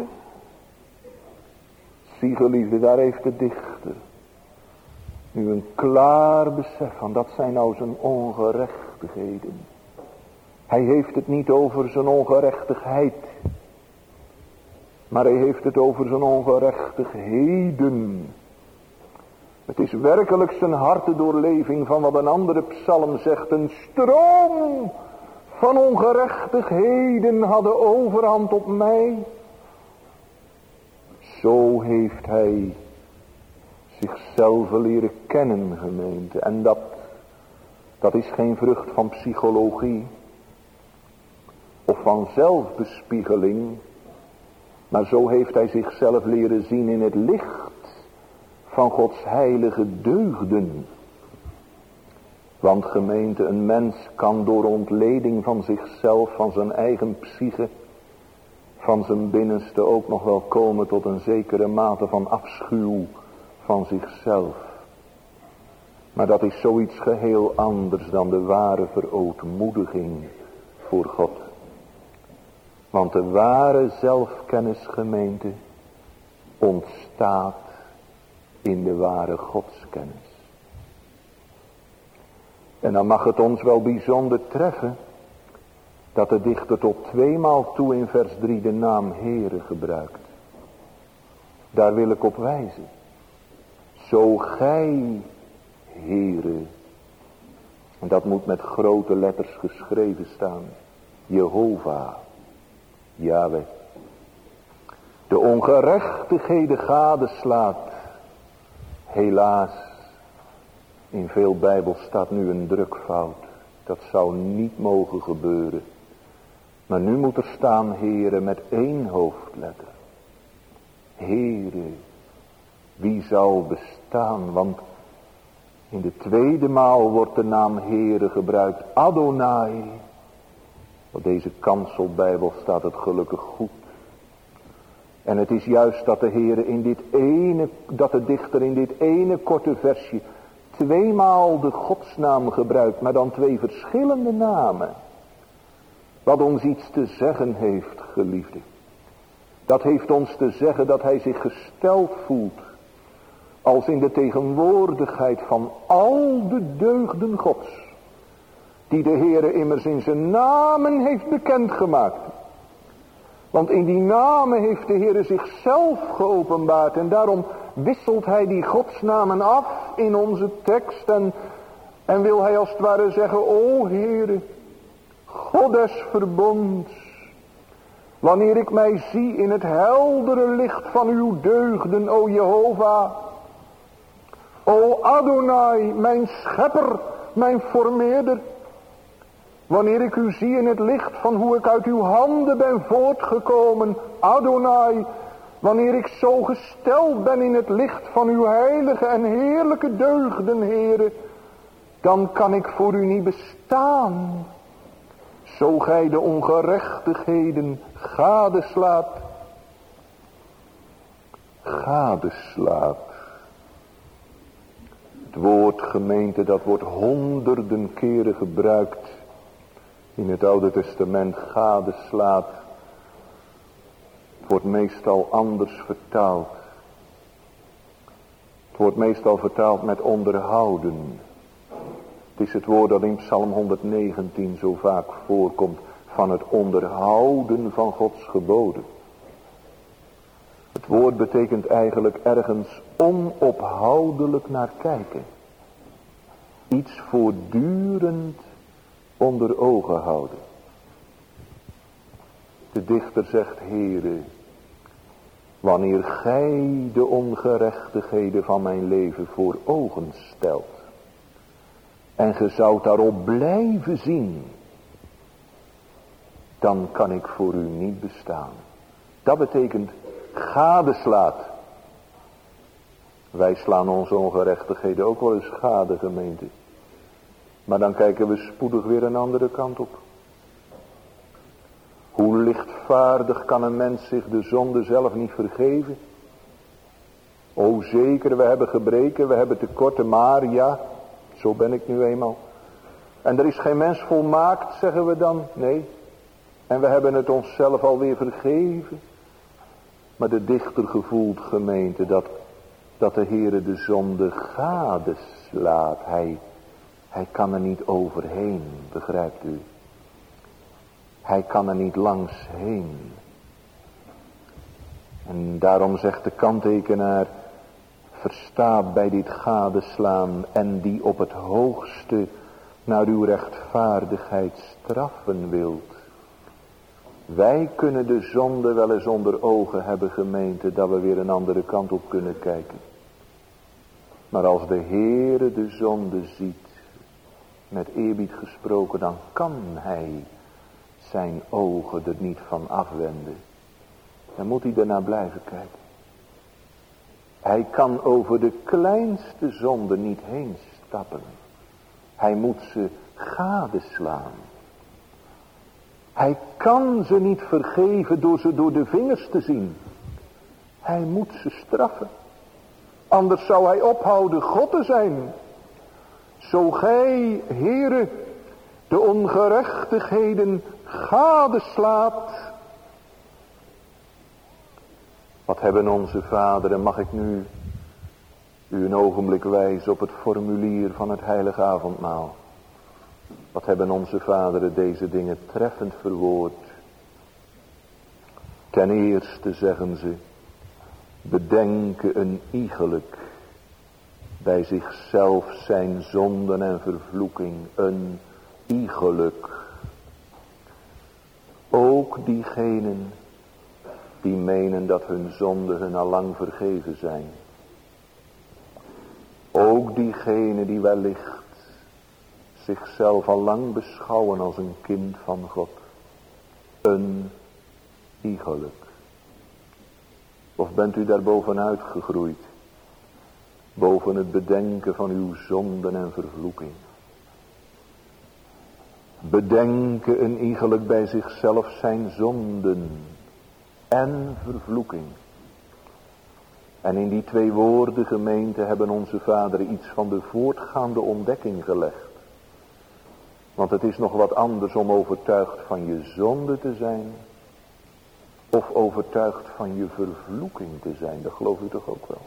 Zie geliefde, daar heeft de dichter nu een klaar besef van, dat zijn nou zijn ongerechtigheden. Hij heeft het niet over zijn ongerechtigheid, maar hij heeft het over zijn ongerechtigheden. Het is werkelijk zijn hartedoorleving van wat een andere psalm zegt. Een stroom van ongerechtigheden hadden overhand op mij. Zo heeft hij zichzelf leren kennen, gemeente. En dat is geen vrucht van psychologie of van zelfbespiegeling. Maar zo heeft hij zichzelf leren zien in het licht van Gods heilige deugden. Want gemeente, een mens kan door ontleding van zichzelf, van zijn eigen psyche, van zijn binnenste ook nog wel komen tot een zekere mate van afschuw van zichzelf. Maar dat is zoiets geheel anders dan de ware verootmoediging voor God. Want de ware zelfkennis, gemeente, ontstaat in de ware godskennis. En dan mag het ons wel bijzonder treffen dat de dichter tot 2 maal toe in vers 3 de naam Heere gebruikt. Daar wil ik op wijzen. Zo gij, Heere, en dat moet met grote letters geschreven staan, Jehovah, Yahweh, de ongerechtigheden gadeslaat. Helaas, in veel Bijbels staat nu een drukfout. Dat zou niet mogen gebeuren. Maar nu moet er staan, Heere, met 1 hoofdletter. Heere, wie zou bestaan? Want in de 2e maal wordt de naam Heere gebruikt. Adonai. Op deze kanselbijbel staat het gelukkig goed. En het is juist dat de Heere dat de dichter in dit ene korte versje 2 maal de godsnaam gebruikt, maar dan 2 verschillende namen. Wat ons iets te zeggen heeft, geliefde. Dat heeft ons te zeggen dat hij zich gesteld voelt als in de tegenwoordigheid van al de deugden Gods, die de Heere immers in zijn namen heeft bekendgemaakt. Want in die namen heeft de Heere zichzelf geopenbaard. En daarom wisselt hij die godsnamen af in onze tekst. En wil hij als het ware zeggen, o Heere, God des verbonds. Wanneer ik mij zie in het heldere licht van uw deugden, o Jehovah. O Adonai, mijn schepper, mijn formeerder. Wanneer ik u zie in het licht van hoe ik uit uw handen ben voortgekomen, Adonai. Wanneer ik zo gesteld ben in het licht van uw heilige en heerlijke deugden, Heere, dan kan ik voor u niet bestaan. Zo gij de ongerechtigheden gadeslaat. Gadeslaat. Het woord, gemeente, dat wordt honderden keren gebruikt in het Oude Testament. Gadeslaat. Het wordt meestal anders vertaald. Het wordt meestal vertaald met onderhouden. Het is het woord dat in Psalm 119 zo vaak voorkomt, van het onderhouden van Gods geboden. Het woord betekent eigenlijk ergens onophoudelijk naar kijken. Iets voortdurend onder ogen houden. De dichter zegt, Heere, wanneer gij de ongerechtigheden van mijn leven voor ogen stelt, en ge zoudt daarop blijven zien, dan kan ik voor u niet bestaan. Dat betekent gadeslaat. Wij slaan onze ongerechtigheden ook wel eens gade, gemeente. Maar dan kijken we spoedig weer een andere kant op. Hoe lichtvaardig kan een mens zich de zonde zelf niet vergeven? O zeker, we hebben gebreken, we hebben tekorten, maar ja, zo ben ik nu eenmaal. En er is geen mens volmaakt, zeggen we dan. Nee. En we hebben het onszelf alweer vergeven. Maar de dichter gevoelt, gemeente, dat de Heere de zonde gadeslaat. Hij kan er niet overheen, begrijpt u? Hij kan er niet langs heen. En daarom zegt de kanttekenaar, versta bij dit gadeslaan en die op het hoogste naar uw rechtvaardigheid straffen wilt. Wij kunnen de zonde wel eens onder ogen hebben, gemeente, dat we weer een andere kant op kunnen kijken. Maar als de Heere de zonde ziet, met eerbied gesproken, dan kan hij zijn ogen er niet van afwenden. Dan moet hij ernaar blijven kijken. Hij kan over de kleinste zonde niet heen stappen. Hij moet ze gadeslaan. Hij kan ze niet vergeven door ze door de vingers te zien. Hij moet ze straffen. Anders zou hij ophouden God te zijn. Zo gij, Heere, de ongerechtigheden gadeslaat. Wat hebben onze vaderen, mag ik nu u een ogenblik wijzen op het formulier van het heilige avondmaal. Wat hebben onze vaderen deze dingen treffend verwoord. Ten eerste zeggen ze, bedenken een iegelijk bij zichzelf zijn zonden en vervloeking, een iegelijk. Ook diegenen die menen dat hun zonden hun allang vergeven zijn. Ook diegenen die wellicht zichzelf al lang beschouwen als een kind van God. Een iegelijk. Of bent u daar bovenuit gegroeid? Boven het bedenken van uw zonden en vervloeking. Bedenken een iegelijk bij zichzelf zijn zonden en vervloeking. En in die twee woorden, gemeente, hebben onze vaderen iets van de voortgaande ontdekking gelegd. Want het is nog wat anders om overtuigd van je zonde te zijn, of overtuigd van je vervloeking te zijn. Dat geloof u toch ook wel.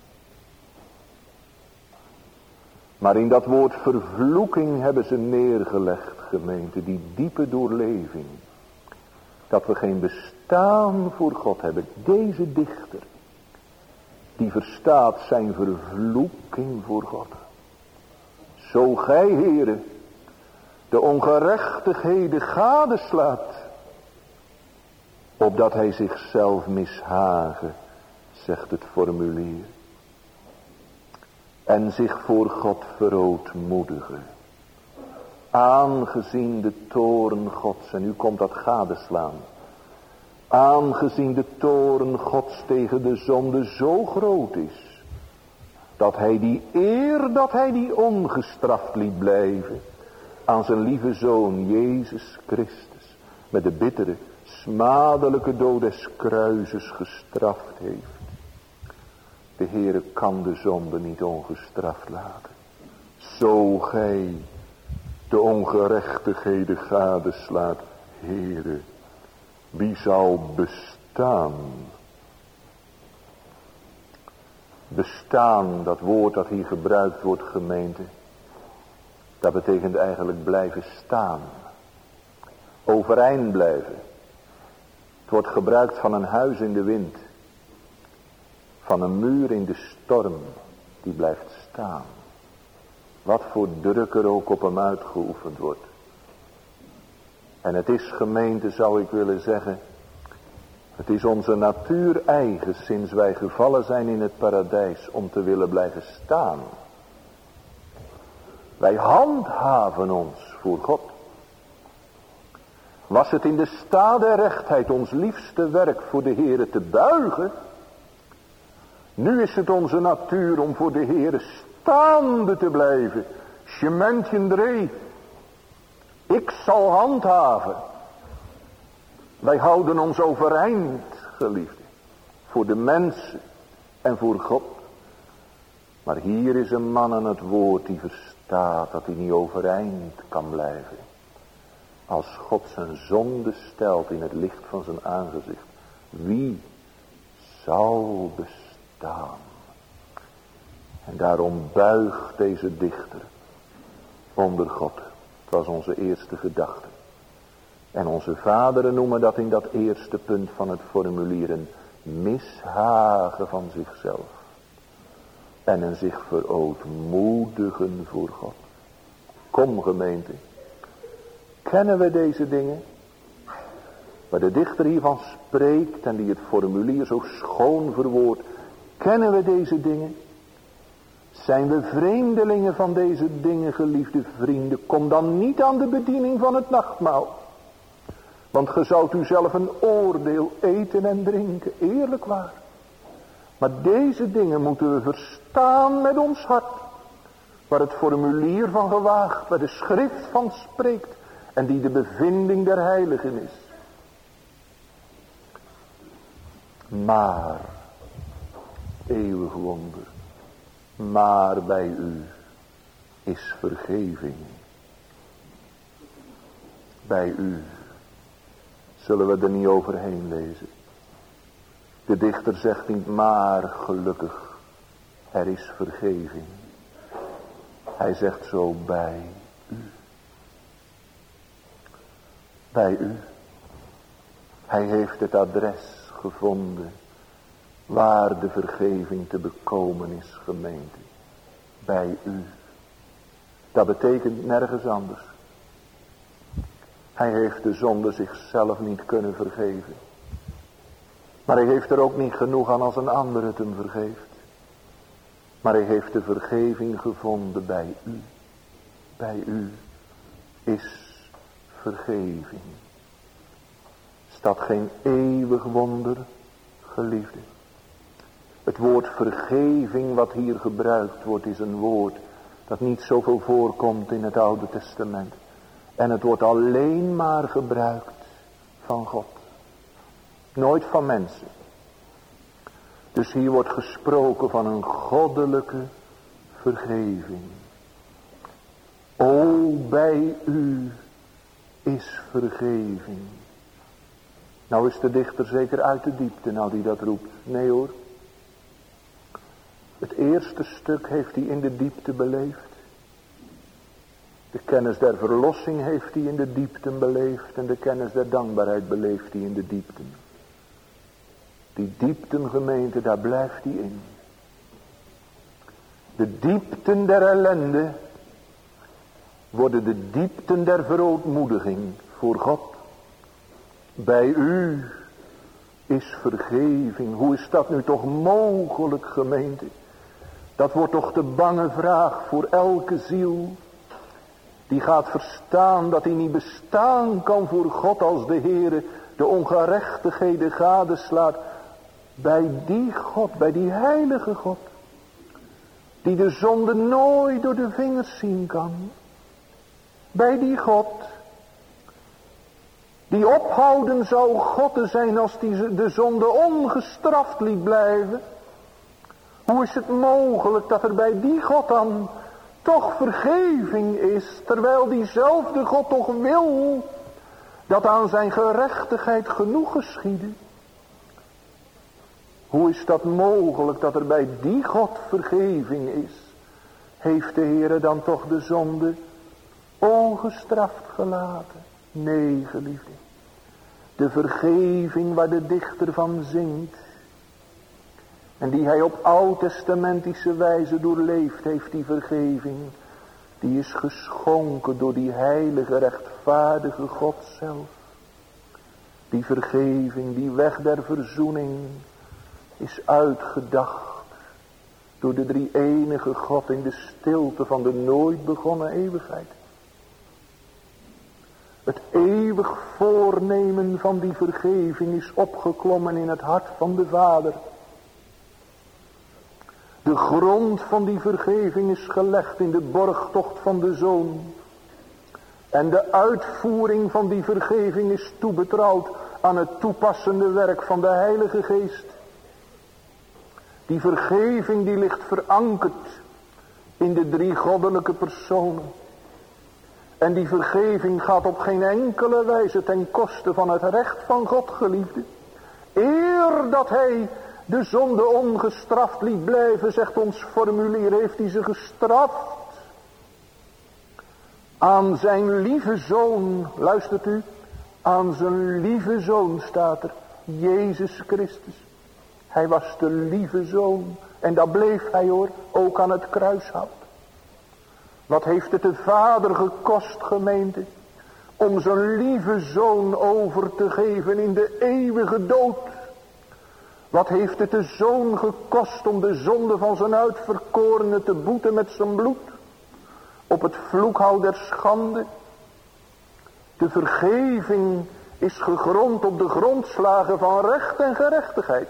Maar in dat woord vervloeking hebben ze neergelegd, gemeente, die diepe doorleving. Dat we geen bestaan voor God hebben. Deze dichter, die verstaat zijn vervloeking voor God. Zo gij, Heere, de ongerechtigheden gadeslaat, opdat hij zichzelf mishagen, zegt het formulier. En zich voor God verootmoedigen. Aangezien de toorn Gods, en nu komt dat gadeslaan. Aangezien de toorn Gods tegen de zonde zo groot is, dat hij die ongestraft liet blijven, aan zijn lieve Zoon Jezus Christus, met de bittere, smadelijke dood des kruises gestraft heeft. De Heere kan de zonde niet ongestraft laten. Zo gij de ongerechtigheden gadeslaat, Heere, wie zal bestaan? Bestaan, dat woord dat hier gebruikt wordt, gemeente, Dat betekent eigenlijk blijven staan. Overeind blijven. Het wordt gebruikt van een huis in de wind. Van een muur in de storm. Die blijft staan. Wat voor druk er ook op hem uitgeoefend wordt. En het is, gemeente, zou ik willen zeggen, het is onze natuur eigen sinds wij gevallen zijn in het paradijs om te willen blijven staan. Wij handhaven ons voor God. Was het in de staat der rechtheid ons liefste werk voor de Heere te buigen? Nu is het onze natuur om voor de Heere staande te blijven. Schementjen dree. Ik zal handhaven. Wij houden ons overeind, geliefde. Voor de mensen en voor God. Maar hier is een man aan het woord die verstaat dat hij niet overeind kan blijven. Als God zijn zonde stelt in het licht van zijn aangezicht. Wie zal bestaan? En daarom buigt deze dichter onder God. Het was onze eerste gedachte. En onze vaderen noemen dat in dat eerste punt van het formulieren mishagen van zichzelf. En een zich verootmoedigen voor God. Kom, gemeente. Kennen we deze dingen? Waar de dichter hiervan spreekt en die het formulier zo schoon verwoordt. Kennen we deze dingen? Zijn we vreemdelingen van deze dingen, geliefde vrienden? Kom dan niet aan de bediening van het nachtmaal. Want ge zoudt u zelf een oordeel eten en drinken, eerlijk waar. Maar deze dingen moeten we verstaan met ons hart. Waar het formulier van gewaagd, waar de schrift van spreekt. En die de bevinding der heiligen is. Maar, eeuwig wonder. Maar bij u is vergeving. Bij u zullen we er niet overheen lezen. De dichter zegt niet maar gelukkig, er is vergeving. Hij zegt zo bij u. Bij u. Hij heeft het adres gevonden waar de vergeving te bekomen is, gemeente. Bij u. Dat betekent nergens anders. Hij heeft de zonde zichzelf niet kunnen vergeven. Maar hij heeft er ook niet genoeg aan als een ander het hem vergeeft. Maar hij heeft de vergeving gevonden bij u. Bij u is vergeving. Is dat geen eeuwig wonder, geliefde? Het woord vergeving wat hier gebruikt wordt is een woord dat niet zoveel voorkomt in het Oude Testament. En het wordt alleen maar gebruikt van God. Nooit van mensen. Dus hier wordt gesproken van een goddelijke vergeving. O, bij u is vergeving. Nou is de dichter zeker uit de diepte nou die dat roept. Nee hoor. Het eerste stuk heeft hij in de diepte beleefd. De kennis der verlossing heeft hij in de diepten beleefd. En de kennis der dankbaarheid beleeft hij in de diepten. Die diepten, gemeente, daar blijft hij in. De diepten der ellende worden de diepten der verootmoediging voor God. Bij u is vergeving. Hoe is dat nu toch mogelijk, gemeente? Dat wordt toch de bange vraag voor elke ziel. Die gaat verstaan dat hij niet bestaan kan voor God als de Heere de ongerechtigheden gadeslaat. Bij die God, bij die heilige God. Die de zonde nooit door de vingers zien kan. Bij die God. Die ophouden zou God te zijn als die de zonde ongestraft liet blijven. Hoe is het mogelijk dat er bij die God dan toch vergeving is. Terwijl diezelfde God toch wil dat aan zijn gerechtigheid genoeg geschiedde. Hoe is dat mogelijk dat er bij die God vergeving is? Heeft de Heere dan toch de zonde ongestraft gelaten. Nee, geliefde. De vergeving waar de dichter van zingt. En die hij op oud-testamentische wijze doorleefd heeft, die vergeving. Die is geschonken door die heilige, rechtvaardige God zelf. Die vergeving, die weg der verzoening is uitgedacht door de drie-enige God in de stilte van de nooit begonnen eeuwigheid. Het eeuwig voornemen van die vergeving is opgeklommen in het hart van de Vader. De grond van die vergeving is gelegd in de borgtocht van de Zoon. En de uitvoering van die vergeving is toebetrouwd aan het toepassende werk van de Heilige Geest. Die vergeving die ligt verankerd in de drie goddelijke personen. En die vergeving gaat op geen enkele wijze ten koste van het recht van God, geliefde. Eer dat hij de zonde ongestraft liet blijven, zegt ons formulier, heeft hij ze gestraft. Aan zijn lieve Zoon, luistert u, aan zijn lieve Zoon staat er, Jezus Christus. Hij was de lieve Zoon en dat bleef hij hoor, ook aan het kruishout. Wat heeft het de Vader gekost, gemeente, om zijn lieve Zoon over te geven in de eeuwige dood? Wat heeft het de Zoon gekost om de zonde van zijn uitverkorene te boeten met zijn bloed? Op het vloekhout der schande. De vergeving is gegrond op de grondslagen van recht en gerechtigheid.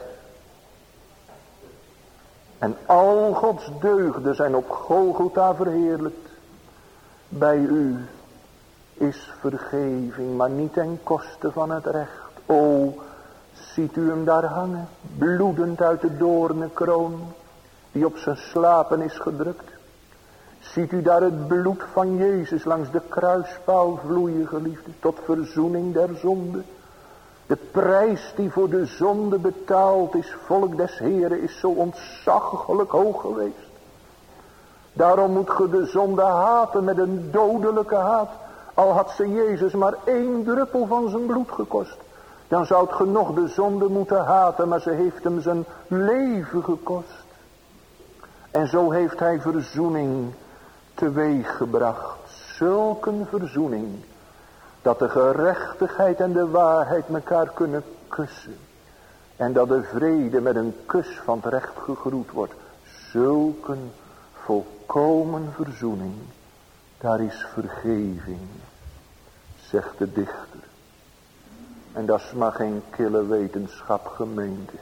En al Gods deugden zijn op Golgotha verheerlijkt. Bij u is vergeving, maar niet ten koste van het recht. O, ziet u hem daar hangen, bloedend uit de doornenkroon, die op zijn slapen is gedrukt. Ziet u daar het bloed van Jezus langs de kruispaal vloeien, geliefde, tot verzoening der zonde. De prijs die voor de zonde betaald is, volk des Heren, is zo ontzaglijk hoog geweest. Daarom moet ge de zonde haten met een dodelijke haat. Al had ze Jezus maar 1 druppel van zijn bloed gekost. Dan zou het ge nog de zonde moeten haten, maar ze heeft hem zijn leven gekost. En zo heeft hij verzoening teweeggebracht. Zulke verzoening, dat de gerechtigheid en de waarheid elkaar kunnen kussen. En dat de vrede met een kus van het recht gegroet wordt. Zulke volkomen verzoening, daar is vergeving, zegt de dichter. En dat is maar geen kille wetenschap, gemeente.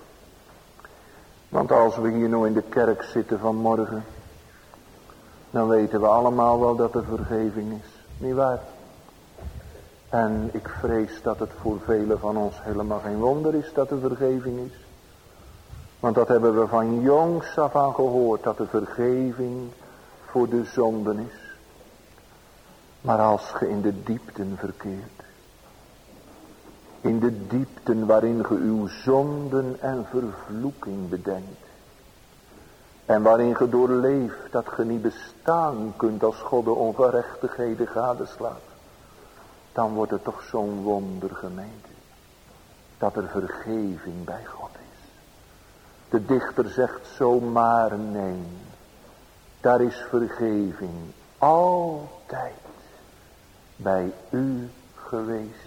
Want als we hier nou in de kerk zitten vanmorgen, dan weten we allemaal wel dat er vergeving is. Niet waar? En ik vrees dat het voor velen van ons helemaal geen wonder is dat er vergeving is. Want dat hebben we van jongs af aan gehoord, dat de vergeving voor de zonden is. Maar als ge in de diepten verkeert, in de diepten waarin ge uw zonden en vervloeking bedenkt, en waarin ge doorleeft dat ge niet bestaan kunt als God de ongerechtigheden gadeslaat, dan wordt het toch zo'n wonder, gemeente, dat er vergeving bij God is. De dichter zegt zomaar nee, daar is vergeving altijd bij u geweest.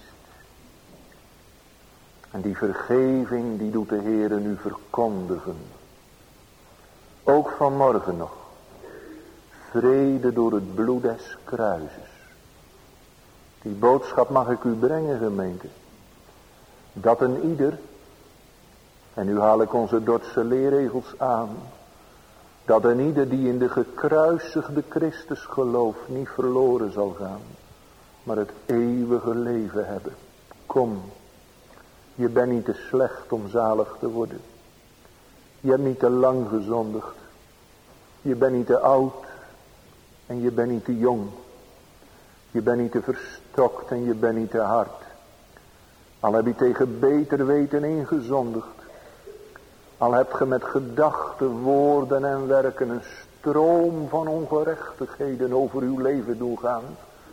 En die vergeving die doet de Heer nu verkondigen. Ook vanmorgen nog. Vrede door het bloed des kruises. Die boodschap mag ik u brengen, gemeente. Dat een ieder, en nu haal ik onze Dordtse leerregels aan, dat een ieder die in de gekruisigde Christus gelooft niet verloren zal gaan, maar het eeuwige leven hebben. Kom, je bent niet te slecht om zalig te worden. Je hebt niet te lang gezondigd. Je bent niet te oud en je bent niet te jong. Je bent niet te verstokt en je bent niet te hard. Al heb je tegen beter weten ingezondigd. Al heb je met gedachten, woorden en werken een stroom van ongerechtigheden over uw leven doen gaan.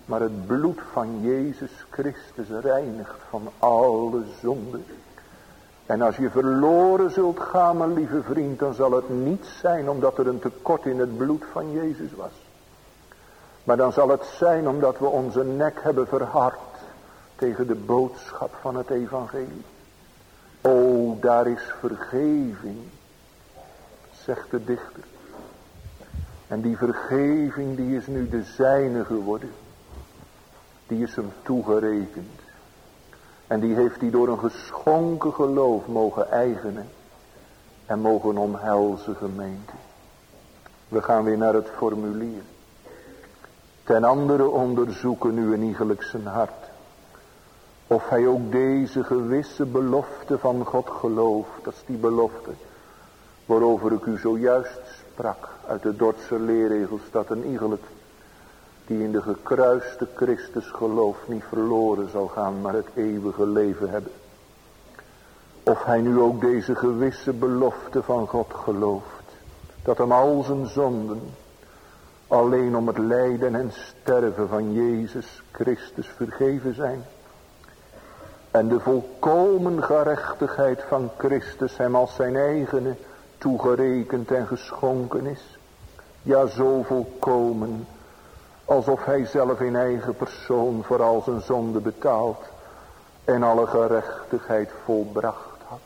Maar het bloed van Jezus Christus reinigt van alle zonde. En als je verloren zult gaan, mijn lieve vriend, dan zal het niet zijn omdat er een tekort in het bloed van Jezus was. Maar dan zal het zijn omdat we onze nek hebben verhard tegen de boodschap van het evangelie. O, daar is vergeving, zegt de dichter. En die vergeving die is nu de zijne geworden. Die is hem toegerekend. En die heeft hij door een geschonken geloof mogen eigenen. En mogen omhelzen, gemeente. We gaan weer naar het formulier. Ten andere onderzoeken nu iegelijk zijn hart. Of hij ook deze gewisse belofte van God gelooft. Dat is die belofte waarover ik u zojuist sprak. Uit de Dordtse leerregels dat een iegelijk die in de gekruiste Christus gelooft niet verloren zal gaan, maar het eeuwige leven hebben. Of hij nu ook deze gewisse belofte van God gelooft. Dat hem al zijn zonden alleen om het lijden en sterven van Jezus Christus vergeven zijn. En de volkomen gerechtigheid van Christus hem als zijn eigene toegerekend en geschonken is. Ja, zo volkomen, alsof hij zelf in eigen persoon voor al zijn zonde betaald en alle gerechtigheid volbracht had.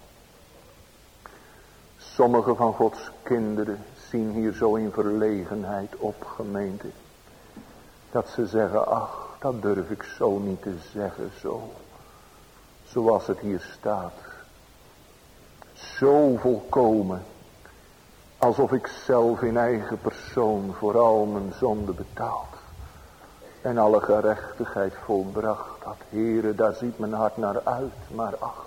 Sommige van Gods kinderen zien hier zo in verlegenheid op, gemeente, dat ze zeggen, ach, dat durf ik zo niet te zeggen, zoals het hier staat. Zo volkomen, alsof ik zelf in eigen persoon voor al mijn zonde betaald en alle gerechtigheid volbracht had. Heere, daar ziet mijn hart naar uit, maar ach,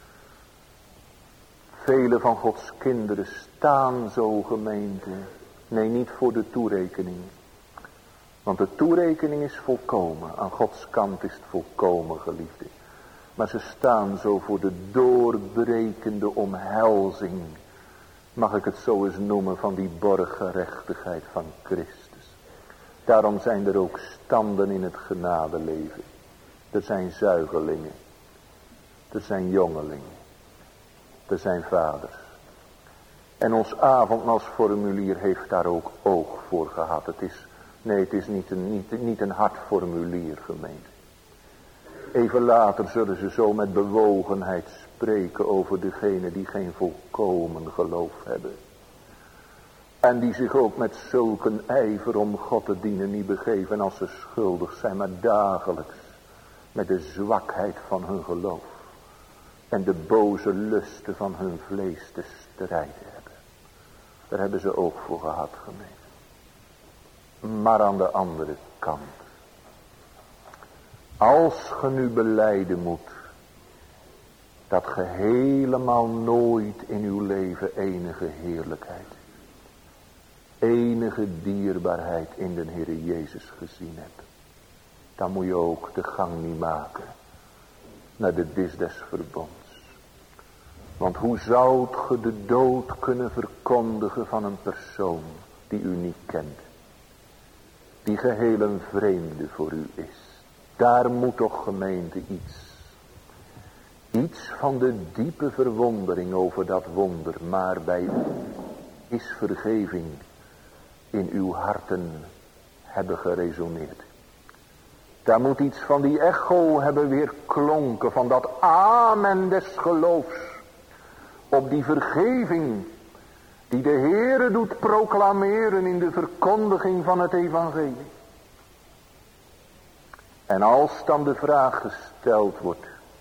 vele van Gods kinderen staan zo, gemeente. Nee, niet voor de toerekening. Want de toerekening is volkomen. Aan Gods kant is het volkomen, geliefde. Maar ze staan zo voor de doorbrekende omhelzing, mag ik het zo eens noemen, van die borggerechtigheid van Christus. Daarom zijn er ook standen in het genadeleven. Er zijn zuigelingen. Er zijn jongelingen. Er zijn vaders. En ons avondmaalsformulier heeft daar ook oog voor gehad. Het is niet een hard formulier, gemeente. Even later zullen ze zo met bewogenheid spreken over degene die geen volkomen geloof hebben. En die zich ook met zulke ijver om God te dienen niet begeven als ze schuldig zijn, maar dagelijks met de zwakheid van hun geloof en de boze lusten van hun vlees te strijden hebben. Daar hebben ze ook voor gehad, gemeente. Maar aan de andere kant, als ge nu belijden moet dat ge helemaal nooit in uw leven enige heerlijkheid, enige dierbaarheid in de Heere Jezus gezien hebt, dan moet je ook de gang niet maken naar de dis des verbonds. Want hoe zoudt ge de dood kunnen verkondigen van een persoon die u niet kent, die geheel een vreemde voor u is? Daar moet toch, gemeente, iets van de diepe verwondering over dat wonder, maar bij u is vergeving in uw harten hebben geresoneerd. Daar moet iets van die echo hebben weer klonken, van dat amen des geloofs op die vergeving die de Heere doet proclameren in de verkondiging van het evangelie. En als dan de vraag gesteld wordt,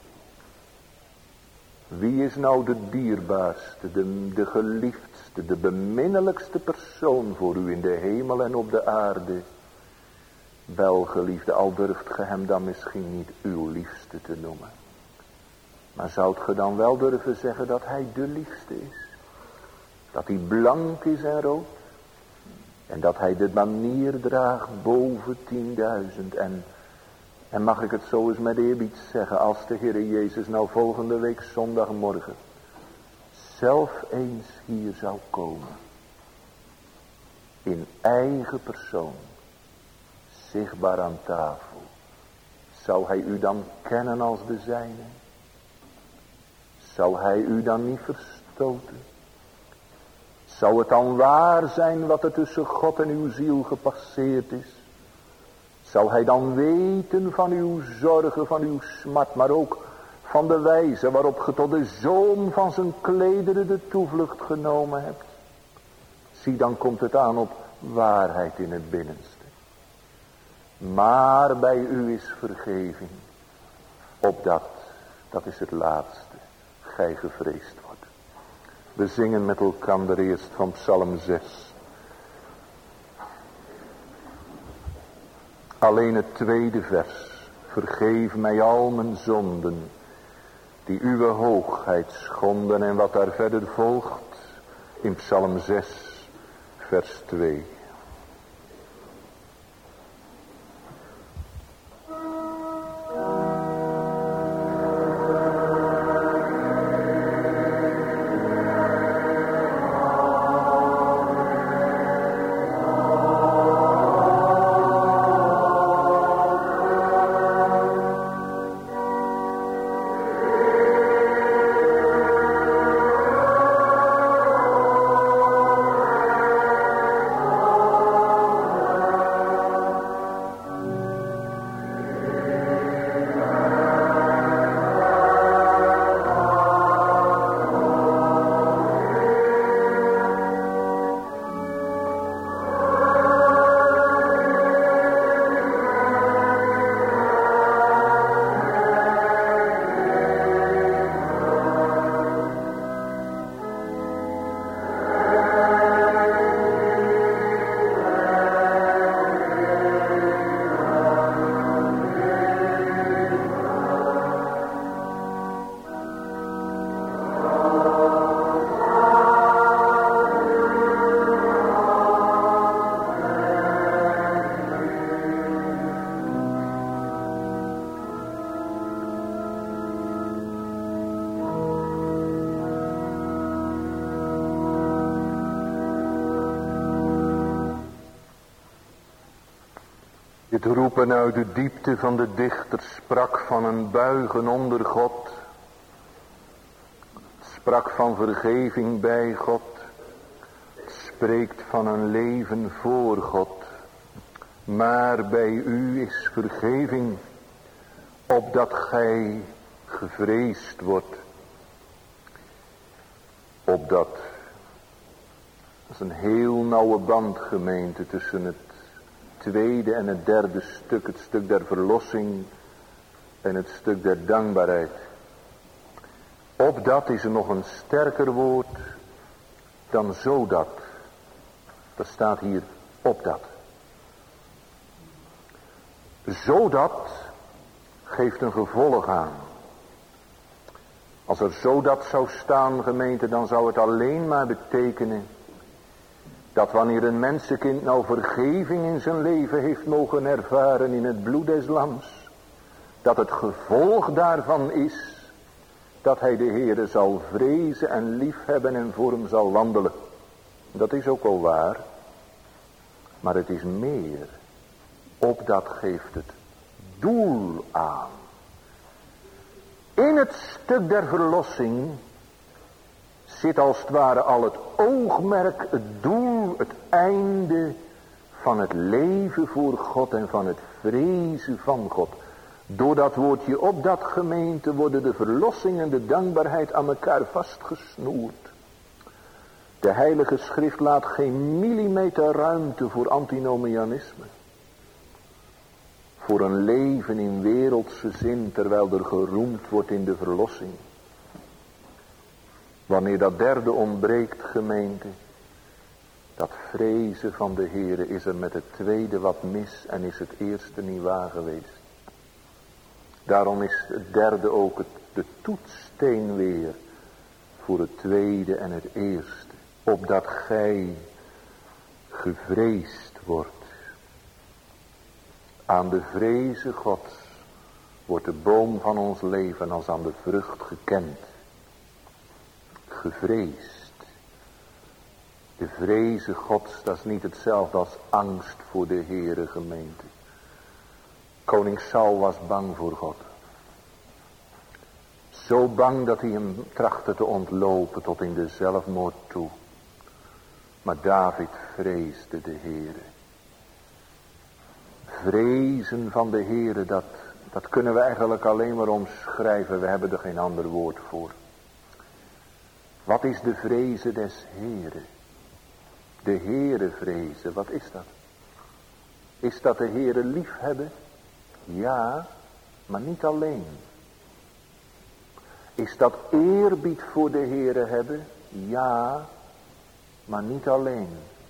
wie is nou de dierbaarste, de geliefdste, de beminnelijkste persoon voor u in de hemel en op de aarde? Wel, geliefde, al durft ge hem dan misschien niet uw liefste te noemen. Maar zoudt ge dan wel durven zeggen dat hij de liefste is? Dat hij blank is en rood? En dat hij de banier draagt boven 10.000 en mag ik het zo eens met eerbied zeggen, als de Heere Jezus nou volgende week zondagmorgen zelf eens hier zou komen, in eigen persoon, zichtbaar aan tafel. Zou hij u dan kennen als de zijne? Zou hij u dan niet verstoten? Zou het dan waar zijn wat er tussen God en uw ziel gepasseerd is? Zou hij dan weten van uw zorgen, van uw smart, maar ook van de wijze waarop ge tot de zoom van zijn klederen de toevlucht genomen hebt? Zie, dan komt het aan op waarheid in het binnenste. Maar bij u is vergeving, opdat, dat is het laatste, gij gevreesd wordt. We zingen met elkaar eerst van Psalm 6. Alleen het tweede vers. Vergeef mij al mijn zonden, die uw hoogheid schonden. En wat daar verder volgt in Psalm 6, vers 2. Het roepen uit de diepte van de dichter sprak van een buigen onder God. Het sprak van vergeving bij God. Het spreekt van een leven voor God. Maar bij u is vergeving, opdat gij gevreesd wordt. Opdat, dat is een heel nauwe band, gemeente, tussen het tweede en het derde stuk, het stuk der verlossing en het stuk der dankbaarheid. Opdat is er nog een sterker woord dan zodat. Dat staat hier, opdat. Zodat geeft een gevolg aan. Als er zodat zou staan, gemeente, dan zou het alleen maar betekenen dat wanneer een mensenkind nou vergeving in zijn leven heeft mogen ervaren in het bloed des lams, dat het gevolg daarvan is dat hij de Heere zal vrezen en liefhebben en voor hem zal wandelen. Dat is ook wel waar, maar het is meer. Opdat geeft het doel aan. In het stuk der verlossing zit als het ware al het oogmerk, het doel, het einde van het leven voor God en van het vrezen van God. Door dat woordje op dat, gemeente, worden de verlossing en de dankbaarheid aan elkaar vastgesnoerd. De Heilige Schrift laat geen millimeter ruimte voor antinomianisme. Voor een leven in wereldse zin, terwijl er geroemd wordt in de verlossing. Wanneer dat derde ontbreekt, gemeente, dat vrezen van de Heere, is er met het tweede wat mis en is het eerste niet waar geweest. Daarom is het derde ook de toetssteen weer voor het tweede en het eerste. Opdat gij gevreesd wordt. Aan de vreze Gods wordt de boom van ons leven als aan de vrucht gekend. Gevreesd. De vreze Gods, dat is niet hetzelfde als angst voor de Heere, gemeente. Koning Saul was bang voor God. Zo bang dat hij hem trachtte te ontlopen tot in de zelfmoord toe. Maar David vreesde de Heere. Vrezen van de Heere, dat kunnen we eigenlijk alleen maar omschrijven. We hebben er geen ander woord voor. Wat is de vrezen des Heere? De Heere vrezen, wat is dat? Is dat de Heere liefhebben? Ja, maar niet alleen. Is dat eerbied voor de Heere hebben? Ja, maar niet alleen.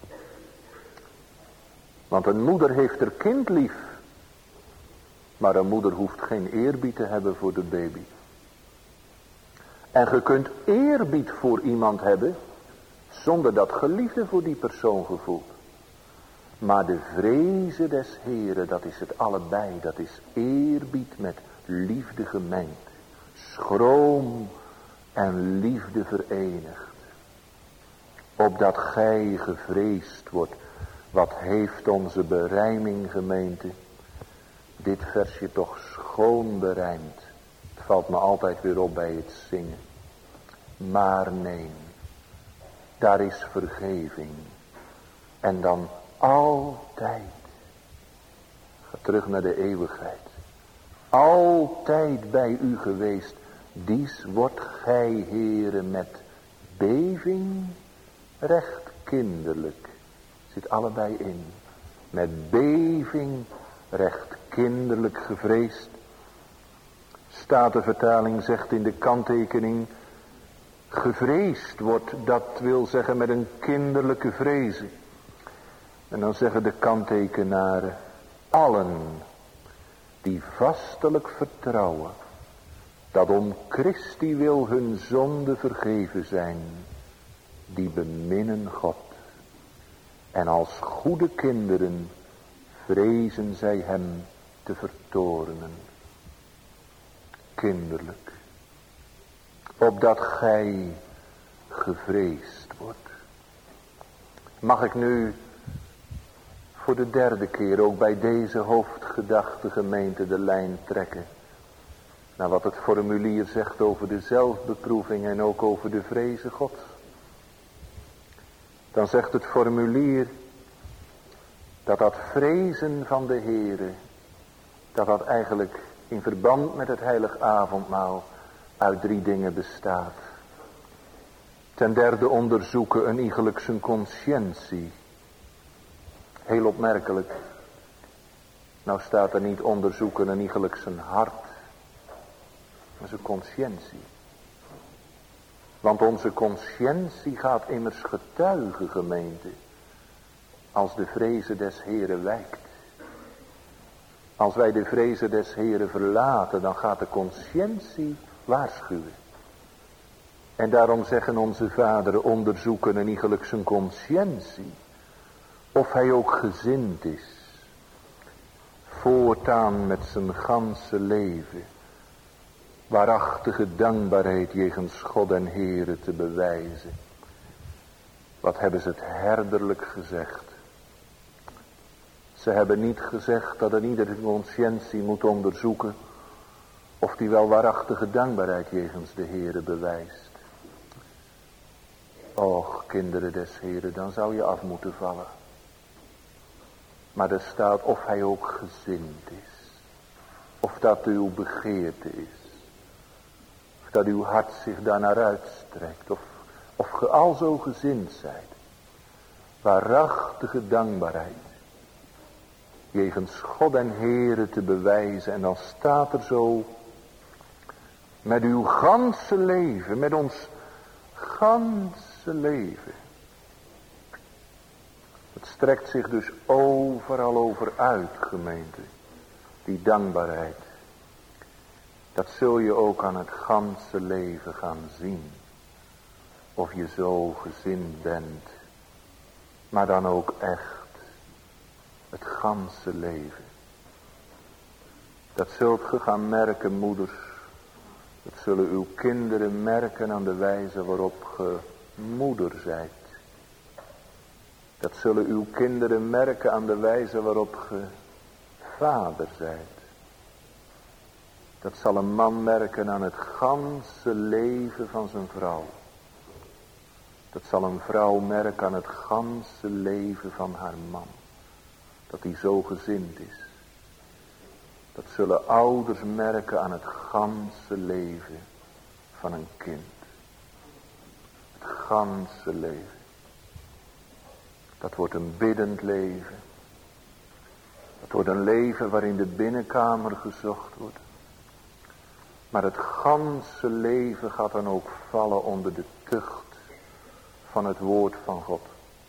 Want een moeder heeft haar kind lief. Maar een moeder hoeft geen eerbied te hebben voor de baby. En je kunt eerbied voor iemand hebben, zonder dat je liefde voor die persoon gevoelt. Maar de vrezen des Heeren, dat is het allebei. Dat is eerbied met liefde gemengd. Schroom en liefde verenigd. Opdat gij gevreesd wordt. Wat heeft onze berijming, gemeente? Dit versje toch schoon berijmd. Het valt me altijd weer op bij het zingen. Maar nee, daar is vergeving. En dan altijd. Ga terug naar de eeuwigheid. Altijd bij u geweest. Dies wordt gij, Heere, met beving recht kinderlijk. Zit allebei in. Met beving recht kinderlijk gevreesd. Statenvertaling zegt in de kanttekening. Gevreesd wordt, dat wil zeggen met een kinderlijke vrezen. En dan zeggen de kanttekenaren. Allen die vastelijk vertrouwen. Dat om Christi wil hun zonden vergeven zijn. Die beminnen God. En als goede kinderen vrezen zij hem te vertoornen. Kinderlijk. Opdat gij gevreesd wordt. Mag ik nu voor de derde keer ook bij deze hoofdgedachte gemeente de lijn trekken. Naar wat het formulier zegt over de zelfbeproeving en ook over de vrezen Gods. Dan zegt het formulier dat vrezen van de Heere, dat eigenlijk in verband met het heilig avondmaal uit 3 dingen bestaat. Ten derde onderzoeken een iegelijk zijn conscientie. Heel opmerkelijk. Nou staat er niet onderzoeken een iegelijk zijn hart, maar zijn conscientie. Want onze conscientie gaat immers getuigen, gemeente, als de vrezen des Heeren wijkt. Als wij de vrezen des Heeren verlaten, dan gaat de conscientie waarschuwen. En daarom zeggen onze vaderen, onderzoeken en iegelijk zijn conscientie. Of hij ook gezind is. Voortaan met zijn ganse leven. Waarachtige dankbaarheid jegens God en Heere te bewijzen. Wat hebben ze het herderlijk gezegd. Ze hebben niet gezegd dat een iedere conscientie moet onderzoeken of die wel waarachtige dankbaarheid jegens de Heere bewijst. Och, kinderen des Heeren, dan zou je af moeten vallen. Maar er staat of hij ook gezind is. Of dat uw begeerte is. Of dat uw hart zich daarnaar uitstrekt. Of ge al zo gezind zijt. Waarachtige dankbaarheid. Jegens God en Heere te bewijzen. En dan staat er zo. Met uw ganse leven. Met ons ganse leven. Het strekt zich dus overal over uit, gemeente. Die dankbaarheid. Dat zul je ook aan het ganse leven gaan zien. Of je zo gezind bent. Maar dan ook echt. Het ganse leven. Dat zult ge gaan merken, moeders. Dat zullen uw kinderen merken aan de wijze waarop ge moeder zijt. Dat zullen uw kinderen merken aan de wijze waarop ge vader zijt. Dat zal een man merken aan het ganse leven van zijn vrouw. Dat zal een vrouw merken aan het ganse leven van haar man. Dat hij zo gezind is. Dat zullen ouders merken aan het ganse leven van een kind. Het ganse leven. Dat wordt een biddend leven. Dat wordt een leven waarin de binnenkamer gezocht wordt. Maar het ganse leven gaat dan ook vallen onder de tucht van het woord van God.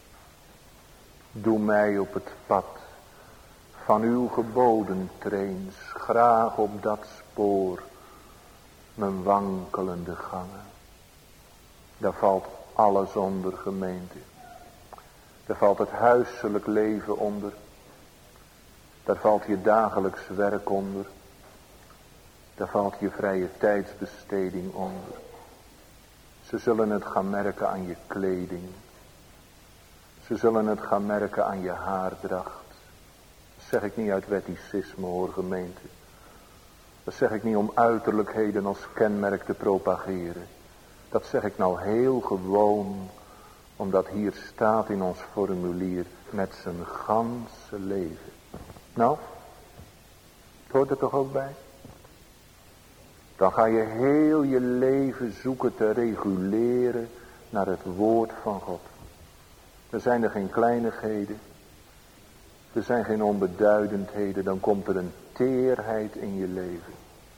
Doe mij op het pad van uw geboden trains, graag op dat spoor mijn wankelende gangen. Daar valt alles onder, gemeente. Daar valt het huiselijk leven onder. Daar valt je dagelijks werk onder. Daar valt je vrije tijdsbesteding onder. Ze zullen het gaan merken aan je kleding. Ze zullen het gaan merken aan je haardracht. Dat zeg ik niet uit wetticisme, hoor, gemeente. Dat zeg ik niet om uiterlijkheden als kenmerk te propageren. Dat zeg ik nou heel gewoon, omdat hier staat in ons formulier met zijn ganse leven. Nou, het hoort er toch ook bij? Dan ga je heel je leven zoeken te reguleren naar het woord van God. Er zijn er geen kleinigheden. Er zijn geen onbeduidendheden. Dan komt er een teerheid in je leven.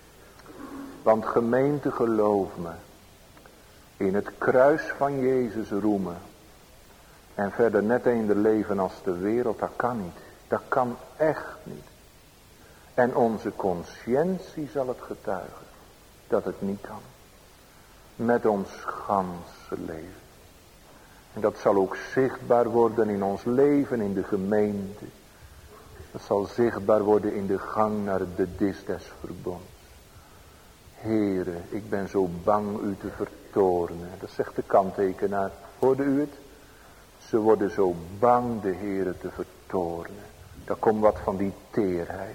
Want gemeente, geloof me. In het kruis van Jezus roemen. En verder net eender leven als de wereld. Dat kan niet. Dat kan echt niet. En onze conscientie zal het getuigen. Dat het niet kan. Met ons ganse leven. En dat zal ook zichtbaar worden in ons leven, in de gemeente. Dat zal zichtbaar worden in de gang naar de dis des verbonds. Heere, ik ben zo bang u te vertoornen. Dat zegt de kanttekenaar. Hoorde u het? Ze worden zo bang de Heere te vertoornen. Daar komt wat van die teerheid.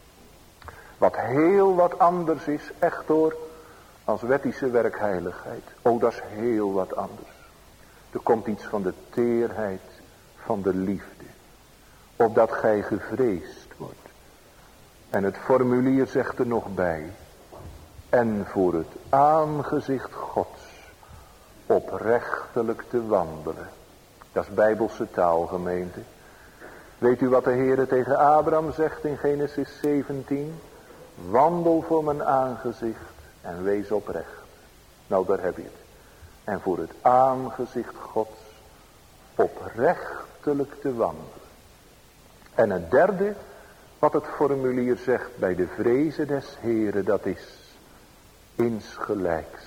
Wat heel wat anders is, echt hoor, als wettische werkheiligheid. Oh, dat is heel wat anders. Er komt iets van de teerheid van de liefde. Opdat gij gevreesd wordt. En het formulier zegt er nog bij. En voor het aangezicht Gods oprechtelijk te wandelen. Dat is bijbelse taal, gemeente. Weet u wat de Heere tegen Abraham zegt in Genesis 17? Wandel voor mijn aangezicht en wees oprecht. Nou, daar heb je het. En voor het aangezicht Gods oprechtelijk te wandelen. En het derde, wat het formulier zegt bij de vrezen des Heren, dat is insgelijks.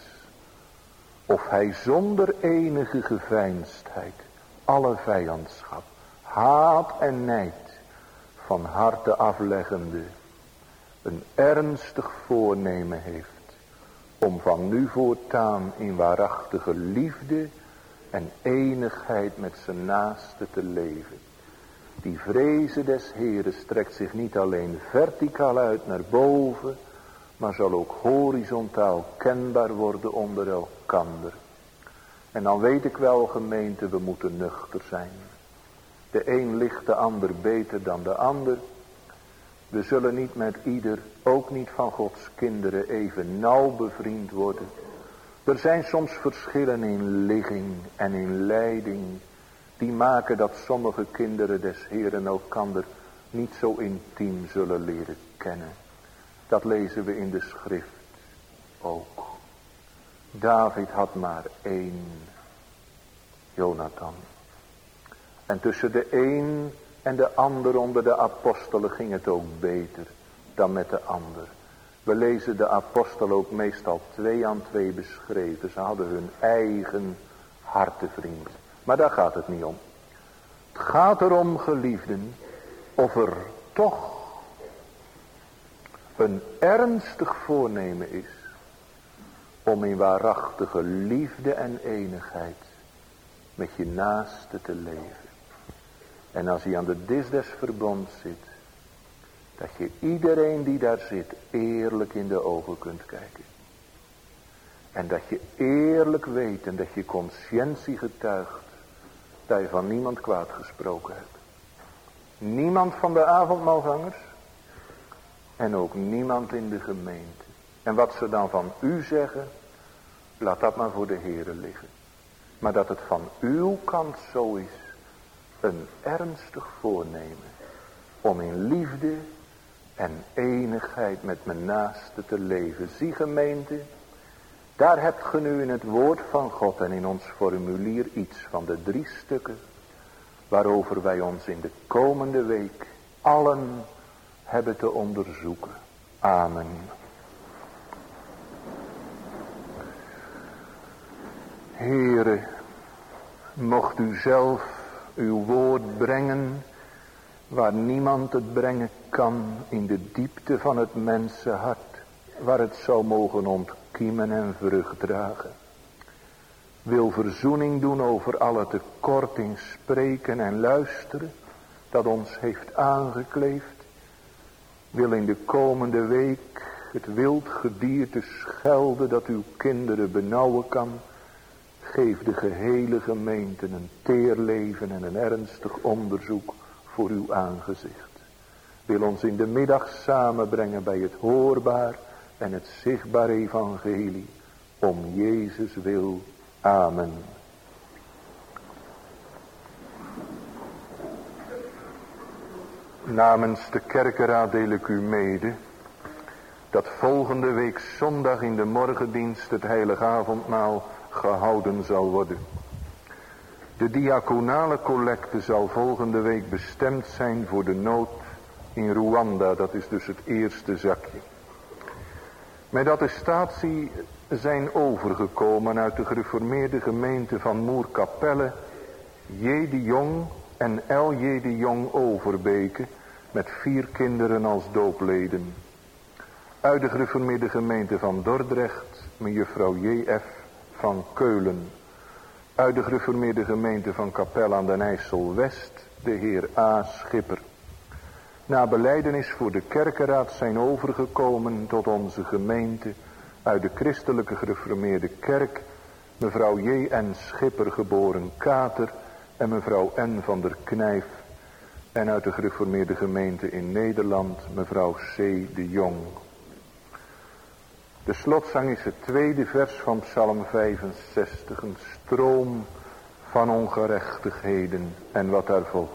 Of hij zonder enige geveinsdheid alle vijandschap, haat en nijd van harte afleggende een ernstig voornemen heeft om van nu voortaan in waarachtige liefde en enigheid met zijn naaste te leven. Die vrezen des Heren strekt zich niet alleen verticaal uit naar boven, maar zal ook horizontaal kenbaar worden onder elkander. En dan weet ik wel, gemeente, we moeten nuchter zijn. De een ligt de ander beter dan de ander. We zullen niet met ieder, ook niet van Gods kinderen, even nauw bevriend worden. Er zijn soms verschillen in ligging en in leiding. Die maken dat sommige kinderen des Heeren elkander niet zo intiem zullen leren kennen. Dat lezen we in de schrift ook. David had maar één, Jonathan. En tussen de een en de ander onder de apostelen ging het ook beter dan met de ander. We lezen de apostelen ook meestal 2 aan 2 beschreven. Ze hadden hun eigen hartevriend. Maar daar gaat het niet om. Het gaat erom, geliefden, of er toch een ernstig voornemen is om in waarachtige liefde en enigheid met je naaste te leven. En als hij aan de dis des verbonds zit, Dat je iedereen die daar zit eerlijk in de ogen kunt kijken. En dat je eerlijk weet en dat je conscientie getuigt dat je van niemand kwaad gesproken hebt. Niemand van de avondmaalgangers en ook niemand in de gemeente. En wat ze dan van u zeggen, laat dat maar voor de Heere liggen. Maar dat het van uw kant zo is, een ernstig voornemen om in liefde en enigheid met mijn naaste te leven. Zie gemeente, daar hebt ge nu in het woord van God en in ons formulier iets van de 3 stukken waarover wij ons in de komende week allen hebben te onderzoeken. Amen. Heere, mocht u zelf uw woord brengen waar niemand het brengen kan, in de diepte van het mensenhart, waar het zou mogen ontkiemen en vrucht dragen. Wil verzoening doen over alle tekort in spreken en luisteren dat ons heeft aangekleefd. Wil in de komende week het wild gedierte schelden dat uw kinderen benauwen kan. Geef de gehele gemeente een teer leven en een ernstig onderzoek voor uw aangezicht. Wil ons in de middag samenbrengen bij het hoorbaar en het zichtbaar evangelie. Om Jezus wil. Amen. Namens de kerkenraad deel ik u mede dat volgende week zondag in de morgendienst het heilige avondmaal gehouden zal worden. De diaconale collecte zal volgende week bestemd zijn voor de nood in Rwanda. Dat is dus het eerste zakje. Met attestatie zijn overgekomen uit de gereformeerde gemeente van Moerkapelle J. de Jong en L. J. de Jong Overbeke met 4 kinderen als doopleden. Uit de gereformeerde gemeente van Dordrecht mejuffrouw J.F. van Keulen. Uit de gereformeerde gemeente van Kapel aan den IJssel West de heer A. Schipper. Na belijdenis voor de kerkenraad zijn overgekomen tot onze gemeente uit de christelijke gereformeerde kerk mevrouw J.N. Schipper geboren Kater en mevrouw N. van der Knijf. En uit de gereformeerde gemeente in Nederland mevrouw C. de Jong. De slotzang is het 2e vers van Psalm 65, een stroom van ongerechtigheden en wat daar volgt.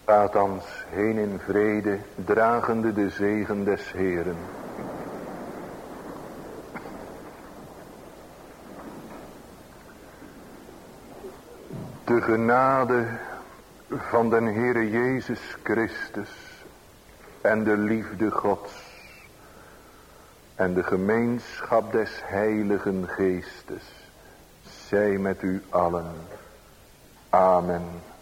Gaat thans heen in vrede, dragende de zegen des Heeren. De genade van den Heere Jezus Christus en de liefde Gods en de gemeenschap des Heiligen Geestes zij met u allen. Amen.